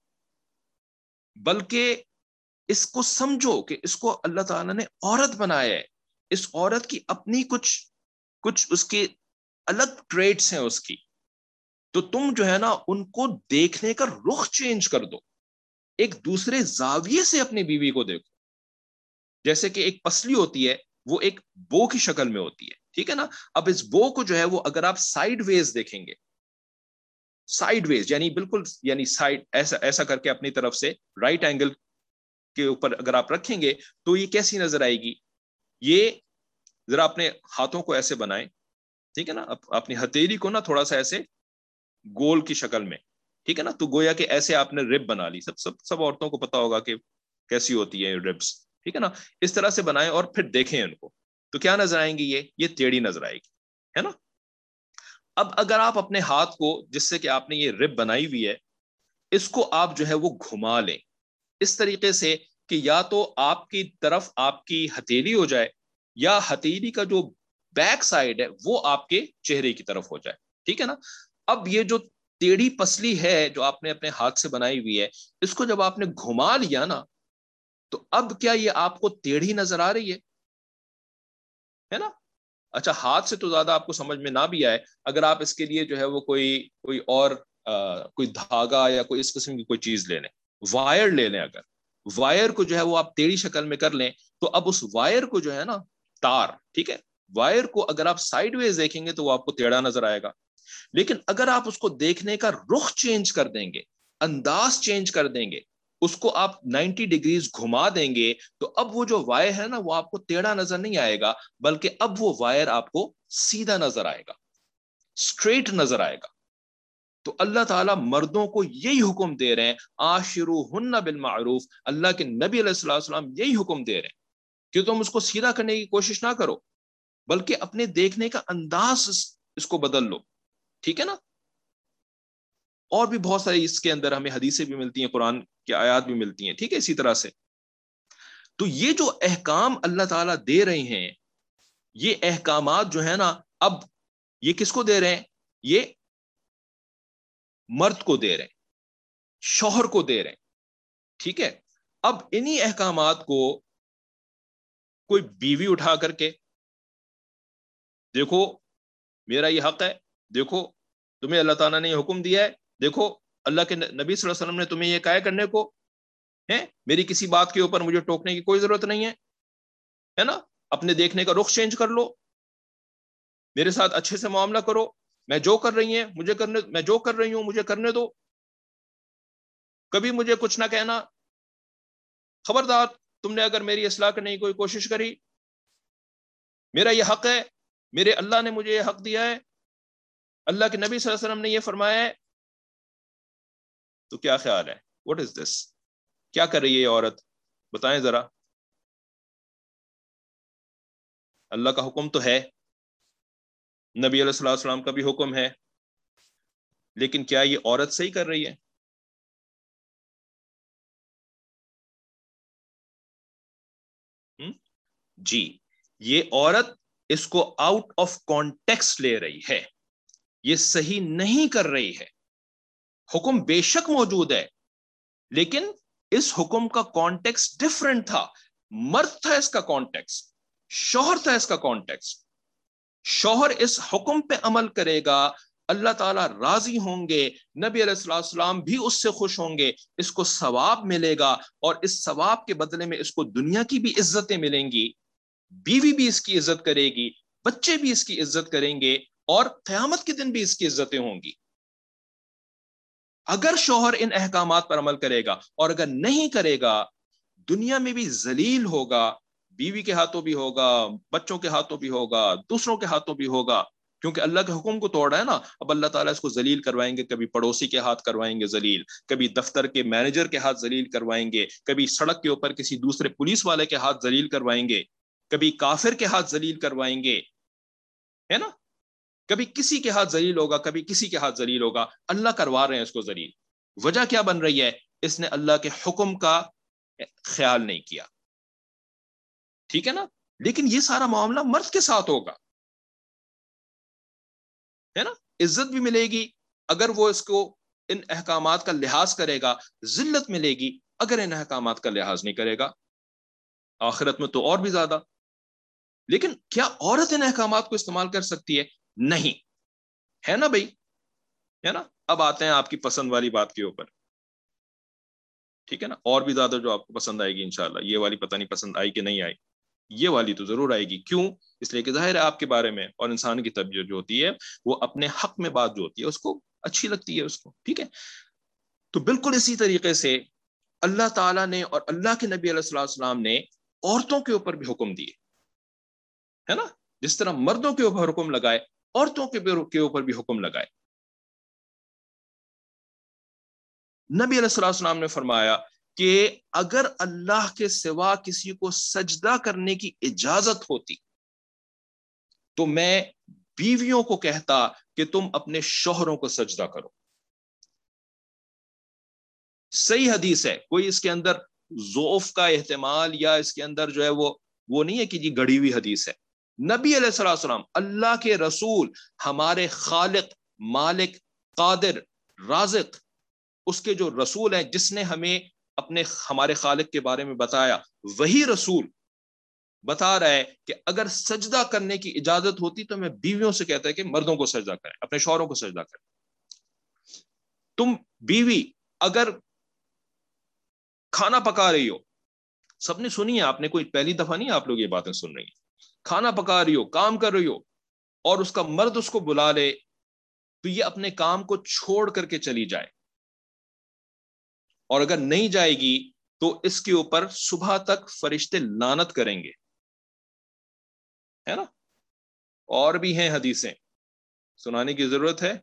بلکہ اس کو سمجھو کہ اس کو اللہ تعالیٰ نے عورت بنایا ہے، اس عورت کی اپنی کچھ اس کے الگ ٹریٹس ہیں اس کی، تو تم جو ہے نا ان کو دیکھنے کا رخ چینج کر دو، ایک دوسرے زاویے سے اپنی بیوی کو دیکھو. جیسے کہ ایک پسلی ہوتی ہے وہ ایک بو کی شکل میں ہوتی ہے، ٹھیک ہے نا. اب اس بو کو جو ہے وہ اگر آپ سائیڈ ویز دیکھیں گے, سائیڈ ویز یعنی بالکل یعنی سائیڈ ایسا ایسا کر کے اپنی طرف سے رائٹ اینگل کے اوپر اگر آپ رکھیں گے تو یہ کیسی نظر آئے گی. یہ ذرا اپنے ہاتھوں کو ایسے بنائیں, ٹھیک ہے نا, اپنی ہتھیلی کو نا تھوڑا سا ایسے گول کی شکل میں, ٹھیک ہے نا, تو گویا کہ ایسے آپ نے رب بنا لی. سب عورتوں کو پتا ہوگا کہ کیسی ہوتی ہے ربس, ٹھیک ہے نا. اس طرح سے بنائیں اور پھر دیکھیں ان کو, تو کیا نظر آئیں گی, یہ ٹیڑھی نظر آئے گی, ہے نا. اب اگر آپ اپنے ہاتھ کو جس سے کہ آپ نے یہ رب بنائی ہوئی ہے, اس کو آپ جو ہے وہ گھما لیں اس طریقے سے کہ یا تو آپ کی طرف آپ کی ہتھیلی ہو جائے یا ہتھیلی کا جو بیک سائڈ ہے وہ آپ کے چہرے کی طرف ہو جائے, ٹھیک ہے نا. اب یہ جو ٹیڑھی پسلی ہے جو آپ نے اپنے ہاتھ سے بنائی ہوئی ہے, اس کو جب آپ نے گھما لیا نا, تو اب کیا یہ آپ کو ٹیڑھی نظر آ رہی ہے نا. اچھا, ہاتھ سے تو زیادہ آپ کو سمجھ میں نہ بھی آئے, اگر آپ اس کے لیے جو ہے وہ کوئی اور کوئی دھاگا یا کوئی اس قسم کی کوئی چیز لے لیں, وائر لے لیں, اگر وائر کو جو ہے وہ آپ ٹیڑھی شکل میں کر لیں, تو اب اس وائر کو جو ہے نا تار, ٹھیک ہے, وائر کو اگر آپ سائیڈ ویز دیکھیں گے تو وہ آپ کو ٹیڑھا نظر آئے گا. لیکن اگر آپ اس کو دیکھنے کا رخ چینج کر دیں گے, انداز چینج کر دیں گے, اس کو آپ 90 ڈگریز گھما دیں گے, تو اب وہ جو وائر ہے نا وہ آپ کو ٹیڑھا نظر نہیں آئے گا, بلکہ اب وہ وائر آپ کو سیدھا نظر آئے گا, اسٹریٹ نظر آئے گا. تو اللہ تعالیٰ مردوں کو یہی حکم دے رہے ہیں, عاشروہن بالمعروف, اللہ کے نبی علیہ الصلوۃ والسلام یہی حکم دے رہے ہیں کہ تم اس کو سیدھا کرنے کی کوشش نہ کرو, بلکہ اپنے دیکھنے کا انداز اس کو بدل لو, ٹھیک ہے نا. اور بھی بہت ساری اس کے اندر ہمیں حدیثیں بھی ملتی ہیں, قرآن کی آیات بھی ملتی ہیں, ٹھیک ہے. اسی طرح سے تو یہ جو احکام اللہ تعالیٰ دے رہے ہیں, یہ احکامات جو ہے نا, اب یہ کس کو دے رہے ہیں, یہ مرد کو دے رہے ہیں, شوہر کو دے رہے ہیں, ٹھیک ہے. اب انہی احکامات کو کوئی بیوی اٹھا کر کے, دیکھو میرا یہ حق ہے, دیکھو تمہیں اللہ تعالیٰ نے یہ حکم دیا ہے, دیکھو اللہ کے نبی صلی اللہ علیہ وسلم نے تمہیں یہ کہا کرنے کو ہے, میری کسی بات کے اوپر مجھے ٹوکنے کی کوئی ضرورت نہیں ہے نا. اپنے دیکھنے کا رخ چینج کر لو, میرے ساتھ اچھے سے معاملہ کرو, میں جو کر رہی ہیں میں جو کر رہی ہوں مجھے کرنے دو, کبھی مجھے کچھ نہ کہنا, خبردار تم نے اگر میری اصلاح کرنے کی کوئی کوشش کری, میرا یہ حق ہے, میرے اللہ نے مجھے یہ حق دیا ہے, اللہ کے نبی صلی اللہ علیہ وسلم نے یہ فرمایا ہے. تو کیا خیال ہے, واٹ از دس, کیا کر رہی ہے یہ عورت, بتائیں ذرا. اللہ کا حکم تو ہے, نبی علیہ الصلوۃ والسلام کا بھی حکم ہے, لیکن کیا یہ عورت صحیح کر رہی ہے؟ جی, یہ عورت اس کو آؤٹ آف کانٹیکسٹ لے رہی ہے, یہ صحیح نہیں کر رہی ہے. حکم بے شک موجود ہے, لیکن اس حکم کا کانٹیکسٹ ڈفرنٹ تھا. مرد تھا اس کا کانٹیکسٹ, شوہر تھا اس کا کانٹیکسٹ. شوہر اس حکم پہ عمل کرے گا, اللہ تعالیٰ راضی ہوں گے, نبی علیہ الصلوۃ والسلام بھی اس سے خوش ہوں گے, اس کو ثواب ملے گا, اور اس ثواب کے بدلے میں اس کو دنیا کی بھی عزتیں ملیں گی, بیوی بھی اس کی عزت کرے گی, بچے بھی اس کی عزت کریں گے, اور قیامت کے دن بھی اس کی عزتیں ہوں گی. اگر شوہر ان احکامات پر عمل کرے گا, اور اگر نہیں کرے گا, دنیا میں بھی ذلیل ہوگا, بیوی کے ہاتھوں بھی ہوگا, بچوں کے ہاتھوں بھی ہوگا, دوسروں کے ہاتھوں بھی ہوگا, کیونکہ اللہ کے حکم کو توڑا ہے نا. اب اللہ تعالیٰ اس کو ذلیل کروائیں گے, کبھی پڑوسی کے ہاتھ کروائیں گے ذلیل, کبھی دفتر کے مینیجر کے ہاتھ ذلیل کروائیں گے, کبھی سڑک کے اوپر کسی دوسرے پولیس والے کے ہاتھ ذلیل کروائیں گے, کبھی کافر کے ہاتھ ذلیل کروائیں گے, ہے نا. کبھی کسی کے ہاتھ ذلیل ہوگا, کبھی کسی کے ہاتھ ذلیل ہوگا, اللہ کروا رہے ہیں اس کو ذلیل. وجہ کیا بن رہی ہے, اس نے اللہ کے حکم کا خیال نہیں کیا, ٹھیک ہے نا. لیکن یہ سارا معاملہ مرد کے ساتھ ہوگا, ہے نا. عزت بھی ملے گی اگر وہ اس کو ان احکامات کا لحاظ کرے گا, ذلت ملے گی اگر ان احکامات کا لحاظ نہیں کرے گا, آخرت میں تو اور بھی زیادہ. لیکن کیا عورت ان احکامات کو استعمال کر سکتی ہے؟ نہیں, ہے نا بھائی, ہے نا. اب آتے ہیں آپ کی پسند والی بات کے اوپر, ٹھیک ہے نا, اور بھی زیادہ جو آپ کو پسند آئے گی انشاءاللہ. یہ والی پتہ نہیں پسند آئی کہ نہیں آئی. یہ والی تو ضرور آئے گی. کیوں؟ اس لیے کہ ظاہر ہے آپ کے بارے میں اور انسان کی طبیعت جو ہوتی ہے وہ اپنے حق میں بات جو ہوتی ہے اس کو اچھی لگتی ہے اس کو. ٹھیک ہے. تو بالکل اسی طریقے سے اللہ تعالیٰ نے اور اللہ کے نبی علیہ السلام نے عورتوں کے اوپر بھی حکم دیے ہے نا. جس طرح مردوں کے اوپر حکم لگائے عورتوں کے اوپر بھی حکم لگائے. نبی علیہ السلام نے فرمایا کہ اگر اللہ کے سوا کسی کو سجدہ کرنے کی اجازت ہوتی تو میں بیویوں کو کہتا کہ تم اپنے شوہروں کو سجدہ کرو. صحیح حدیث ہے, کوئی اس کے اندر ضعف کا احتمال یا اس کے اندر جو ہے وہ نہیں ہے کہ جی گڑی ہوئی حدیث ہے. نبی علیہ السلام اللہ کے رسول, ہمارے خالق, مالک, قادر, رازق, اس کے جو رسول ہیں جس نے ہمیں ہمارے خالق کے بارے میں بتایا, وہی رسول بتا رہا ہے کہ اگر سجدہ کرنے کی اجازت ہوتی تو میں بیویوں سے کہتا ہے کہ مردوں کو سجدہ کریں, اپنے شوہروں کو سجدہ کریں. تم بیوی اگر کھانا پکا رہی ہو, سب نے سنی ہے, آپ نے کوئی پہلی دفعہ نہیں آپ لوگ یہ باتیں سن رہی ہیں, کھانا پکا رہی ہو, کام کر رہی ہو اور اس کا مرد اس کو بلا لے تو یہ اپنے کام کو چھوڑ کر کے چلی جائے, اور اگر نہیں جائے گی تو اس کے اوپر صبح تک فرشتے لعنت کریں گے, ہے نا. اور بھی ہیں حدیثیں, سنانے کی ضرورت ہے.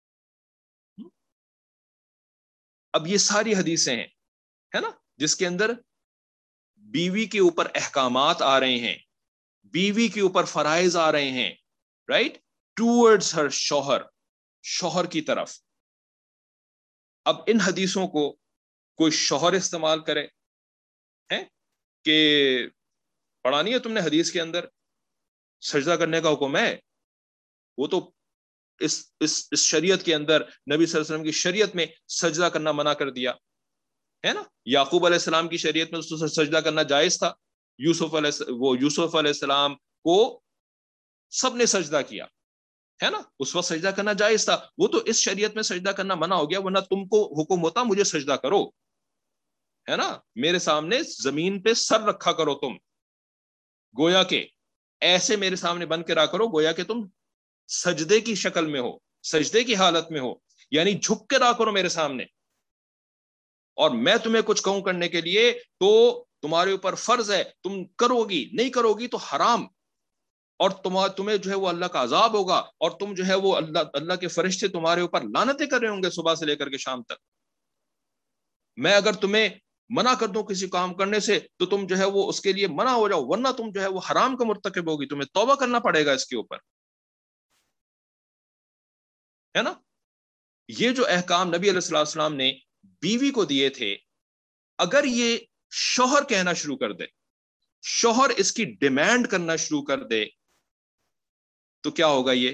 اب یہ ساری حدیثیں ہیں ہے نا جس کے اندر بیوی کے اوپر احکامات آ رہے ہیں, بیوی کے اوپر فرائض آ رہے ہیں, رائٹ, ٹوورڈز ہر شوہر کی طرف. اب ان حدیثوں کو کوئی شوہر استعمال کرے ہے کہ پڑھا نہیں ہے تم نے حدیث کے اندر سجدہ کرنے کا حکم ہے, وہ تو اس شریعت کے اندر نبی صلی اللہ علیہ وسلم کی شریعت میں سجدہ کرنا منع کر دیا ہے نا. یعقوب علیہ السلام کی شریعت میں تو سجدہ کرنا جائز تھا, یوسف علیہ السلام کو سب نے سجدہ کیا ہے نا, اس وقت سجدہ کرنا جائز تھا. وہ تو اس شریعت میں سجدہ کرنا منع ہو گیا, ورنہ تم کو حکم ہوتا مجھے سجدہ کرو, ہے نا, میرے سامنے زمین پہ سر رکھا کرو تم, گویا کہ ایسے میرے سامنے بن کے رہا کرو گویا کہ تم سجدے کی شکل میں ہو, سجدے کی حالت میں ہو, یعنی جھک کے رہا کرو میرے سامنے, اور میں تمہیں کچھ کہوں کرنے کے لیے تو تمہارے اوپر فرض ہے, تم کرو گی, نہیں کرو گی تو حرام, اور تمہیں جو ہے وہ اللہ کا عذاب ہوگا, اور تم جو ہے وہ اللہ کے فرشتے تمہارے اوپر لعنتیں کر رہے ہوں گے صبح سے لے کر کے شام تک. میں اگر تمہیں منع کر دوں کسی کام کرنے سے تو تم جو ہے وہ اس کے لیے منع ہو جاؤ, ورنہ تم جو ہے وہ حرام کا مرتکب ہوگی, تمہیں توبہ کرنا پڑے گا اس کے اوپر, ہے نا. یہ جو احکام نبی علیہ السلام نے بیوی کو دیے تھے, اگر یہ شوہر کہنا شروع کر دے, شوہر اس کی ڈیمانڈ کرنا شروع کر دے تو کیا ہوگا؟ یہ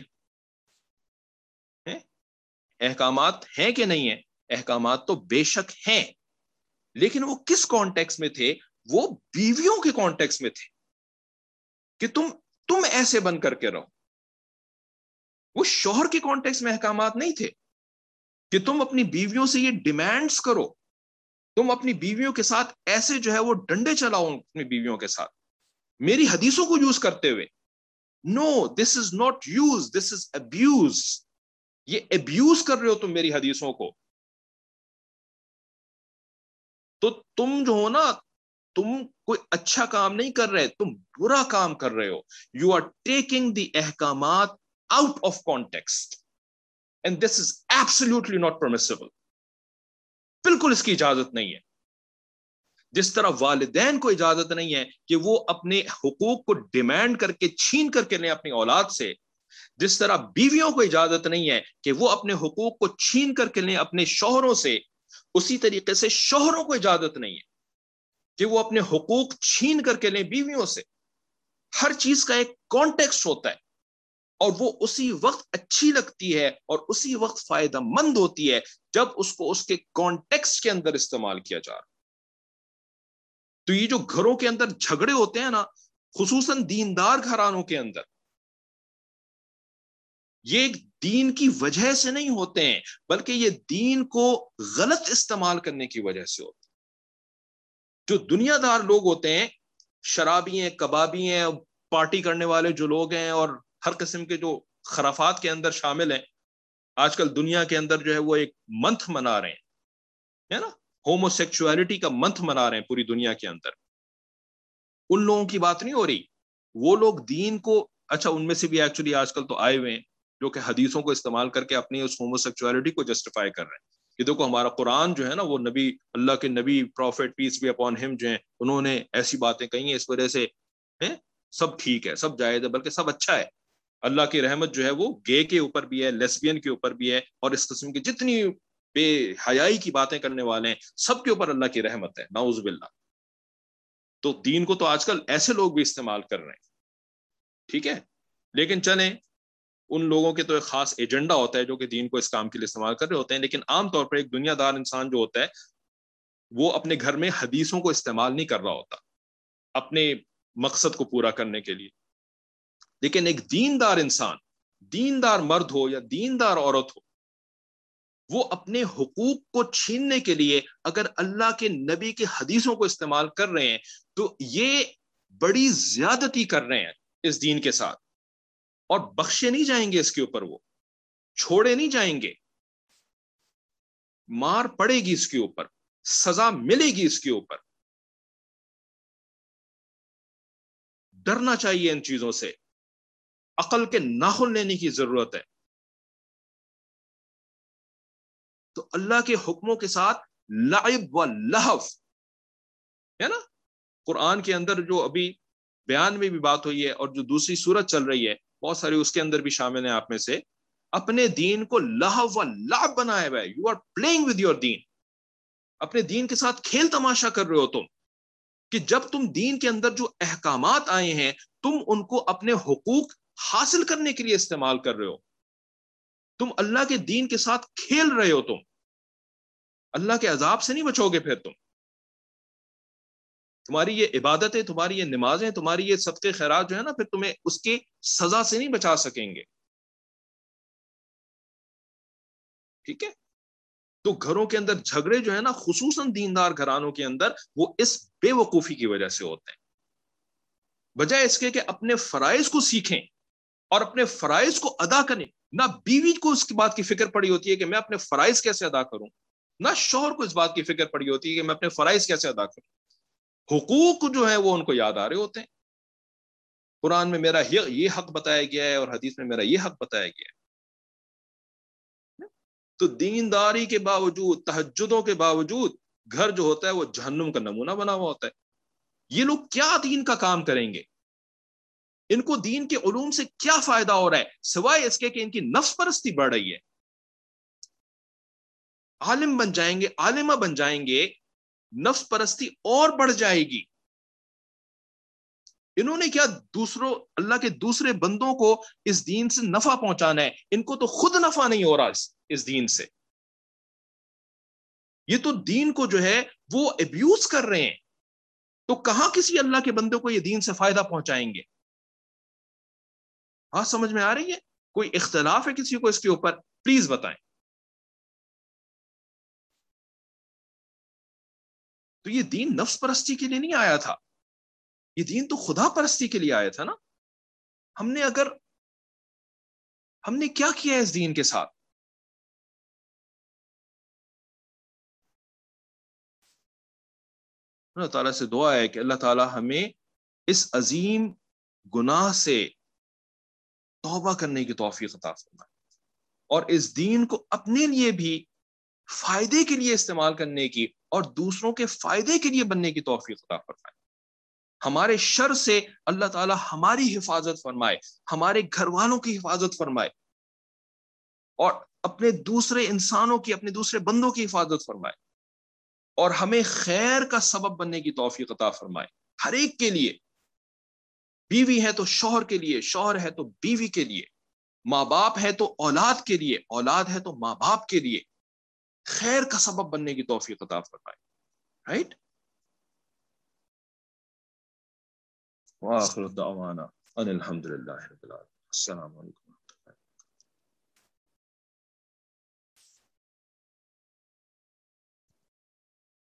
احکامات ہیں کہ نہیں ہیں؟ احکامات تو بے شک ہیں, لیکن وہ کس کانٹیکس میں تھے؟ وہ بیویوں کے کانٹیکس میں تھے کہ تم ایسے بن کر کے رہو. وہ شوہر کے کانٹیکس میں احکامات نہیں تھے کہ تم اپنی بیویوں سے یہ ڈیمانڈز کرو, تم اپنی بیویوں کے ساتھ ایسے جو ہے وہ ڈنڈے چلاؤ اپنی بیویوں کے ساتھ میری حدیثوں کو یوز کرتے ہوئے. No, this is not use, this is abuse. یہ ابیوز کر رہے ہو تم میری حدیثوں کو. تو تم جو ہو نا, تم کوئی اچھا کام نہیں کر رہے, تم برا کام کر رہے ہو. یو آر ٹیکنگ دی احکامات out of context, and this is absolutely not permissible. بالکل اس کی اجازت نہیں ہے. جس طرح والدین کو اجازت نہیں ہے کہ وہ اپنے حقوق کو ڈیمانڈ کر کے چھین کر کے لیں اپنی اولاد سے, جس طرح بیویوں کو اجازت نہیں ہے کہ وہ اپنے حقوق کو چھین کر کے لیں اپنے شوہروں سے, اسی طریقے سے شوہروں کو اجازت نہیں ہے کہ وہ اپنے حقوق چھین کر کے لیں بیویوں سے. ہر چیز کا ایک کانٹیکسٹ ہوتا ہے, اور وہ اسی وقت اچھی لگتی ہے اور اسی وقت فائدہ مند ہوتی ہے جب اس کو اس کے کانٹیکسٹ کے اندر استعمال کیا جا رہا. تو یہ جو گھروں کے اندر جھگڑے ہوتے ہیں نا, خصوصاً دیندار گھرانوں کے اندر, یہ دین کی وجہ سے نہیں ہوتے ہیں, بلکہ یہ دین کو غلط استعمال کرنے کی وجہ سے ہوتے ہیں. جو دنیا دار لوگ ہوتے ہیں شرابی ہیں، کبابی ہیں، پارٹی کرنے والے جو لوگ ہیں اور ہر قسم کے جو خرافات کے اندر شامل ہیں، آج کل دنیا کے اندر جو ہے وہ ایک منتھ منا رہے ہیں، ہے نا، ہومو سیکچولیٹی کا منتھ منا رہے ہیں پوری دنیا کے اندر. ان لوگوں کی بات نہیں ہو رہی. وہ لوگ دین کو، اچھا ان میں سے بھی ایکچولی آج کل تو آئے ہوئے ہیں جو کہ حدیثوں کو استعمال کر کے اپنی اس ہومو سیکچولیٹی کو جسٹیفائی کر رہے ہیں کہ دیکھو ہمارا قرآن جو ہے نا، وہ نبی، اللہ کے نبی prophet piece be upon him جو ہیں، انہوں نے ایسی باتیں کہی ہیں، اس وجہ سے سب ٹھیک ہے، سب جائز ہے، بلکہ سب اچھا ہے. اللہ کی رحمت جو ہے وہ گے کے اوپر بھی ہے، لیسبین کے اوپر بھی ہے، اور اس قسم کی جتنی بے حیائی کی باتیں کرنے والے ہیں سب کے اوپر اللہ کی رحمت ہے، نعوذ باللہ. تو دین کو تو آج کل ایسے لوگ بھی استعمال کر رہے ہیں، ٹھیک ہے. لیکن چلیں، ان لوگوں کے تو ایک خاص ایجنڈا ہوتا ہے جو کہ دین کو اس کام کے لیے استعمال کر رہے ہوتے ہیں. لیکن عام طور پر ایک دنیا دار انسان جو ہوتا ہے وہ اپنے گھر میں حدیثوں کو استعمال نہیں کر رہا ہوتا اپنے مقصد کو پورا کرنے کے لیے. لیکن ایک دیندار انسان، دیندار مرد ہو یا دیندار عورت ہو، وہ اپنے حقوق کو چھیننے کے لیے اگر اللہ کے نبی کے حدیثوں کو استعمال کر رہے ہیں تو یہ بڑی زیادتی کر رہے ہیں اس دین کے ساتھ، اور بخشے نہیں جائیں گے، اس کے اوپر وہ چھوڑے نہیں جائیں گے. مار پڑے گی اس کے اوپر، سزا ملے گی اس کے اوپر. ڈرنا چاہیے ان چیزوں سے، عقل کے ناخن لینے کی ضرورت ہے. تو اللہ کے حکموں کے ساتھ لعب و لہو ہے نا. قرآن کے اندر جو ابھی بیان میں بھی بات ہوئی ہے اور جو دوسری سورت چل رہی ہے بہت ساری اس کے اندر بھی شامل ہیں آپ میں سے، اپنے دین کو لہو و لعب بنایا ہوا ہے. You are playing with your دین، اپنے دین کے ساتھ کھیل تماشا کر رہے ہو تم، کہ جب تم دین کے اندر جو احکامات آئے ہیں تم ان کو اپنے حقوق حاصل کرنے کے لیے استعمال کر رہے ہو. تم اللہ کے دین کے ساتھ کھیل رہے ہو، تم اللہ کے عذاب سے نہیں بچو گے. پھر تمہاری یہ عبادتیں، تمہاری یہ نمازیں، تمہاری یہ صدقے خیرات جو ہے نا، پھر تمہیں اس کی سزا سے نہیں بچا سکیں گے. ٹھیک ہے. تو گھروں کے اندر جھگڑے جو ہے نا، خصوصاً دیندار گھرانوں کے اندر، وہ اس بے وقوفی کی وجہ سے ہوتے ہیں. بجائے اس کے کہ اپنے فرائض کو سیکھیں اور اپنے فرائض کو ادا کریں. نہ بیوی کو اس کی بات کی فکر پڑی ہوتی ہے کہ میں اپنے فرائض کیسے ادا کروں، نہ شوہر کو اس بات کی فکر پڑی ہوتی ہے کہ میں اپنے فرائض کیسے ادا کروں. حقوق جو ہے وہ ان کو یاد آ رہے ہوتے ہیں. قرآن میں میرا یہ حق بتایا گیا ہے اور حدیث میں میرا یہ حق بتایا گیا ہے. تو دینداری کے باوجود، تہجدوں کے باوجود گھر جو ہوتا ہے وہ جہنم کا نمونہ بنا ہوا ہوتا ہے. یہ لوگ کیا دین کا کام کریں گے؟ ان کو دین کے علوم سے کیا فائدہ ہو رہا ہے سوائے اس کے کہ ان کی نفس پرستی بڑھ رہی ہے. عالم بن جائیں گے، عالمہ بن جائیں گے، نفس پرستی اور بڑھ جائے گی. انہوں نے کیا دوسروں، اللہ کے دوسرے بندوں کو اس دین سے نفع پہنچانا ہے، ان کو تو خود نفع نہیں ہو رہا اس دین سے. یہ تو دین کو جو ہے وہ ابیوز کر رہے ہیں. تو کہاں کسی اللہ کے بندے کو یہ دین سے فائدہ پہنچائیں گے؟ ہاں سمجھ میں آ رہی ہے؟ کوئی اختلاف ہے کسی کو اس کے اوپر؟ پلیز بتائیں. تو یہ دین نفس پرستی کے لیے نہیں آیا تھا، یہ دین تو خدا پرستی کے لیے آیا تھا نا. ہم نے کیا کیا ہے اس دین کے ساتھ؟ اللہ تعالیٰ سے دعا ہے کہ اللہ تعالیٰ ہمیں اس عظیم گناہ سے توبہ کرنے کی توفیق عطا فرمائے اور اس دین کو اپنے لیے بھی فائدے کے لیے استعمال کرنے کی اور دوسروں کے فائدے کے لیے بننے کی توفیق عطا فرمائے. ہمارے شر سے اللہ تعالیٰ ہماری حفاظت فرمائے، ہمارے گھر والوں کی حفاظت فرمائے، اور اپنے دوسرے انسانوں کی، اپنے دوسرے بندوں کی حفاظت فرمائے، اور ہمیں خیر کا سبب بننے کی توفیق عطا فرمائے ہر ایک کے لیے. بیوی ہے تو شوہر کے لیے، شوہر ہے تو بیوی کے لیے، ماں باپ ہے تو اولاد کے لیے، اولاد ہے تو ماں باپ کے لیے خیر کا سبب بننے کی توفیق عطا فرمائے. رائٹ. وآخر دعوانا ان الحمد للہ رب العالمین. السلام علیکم.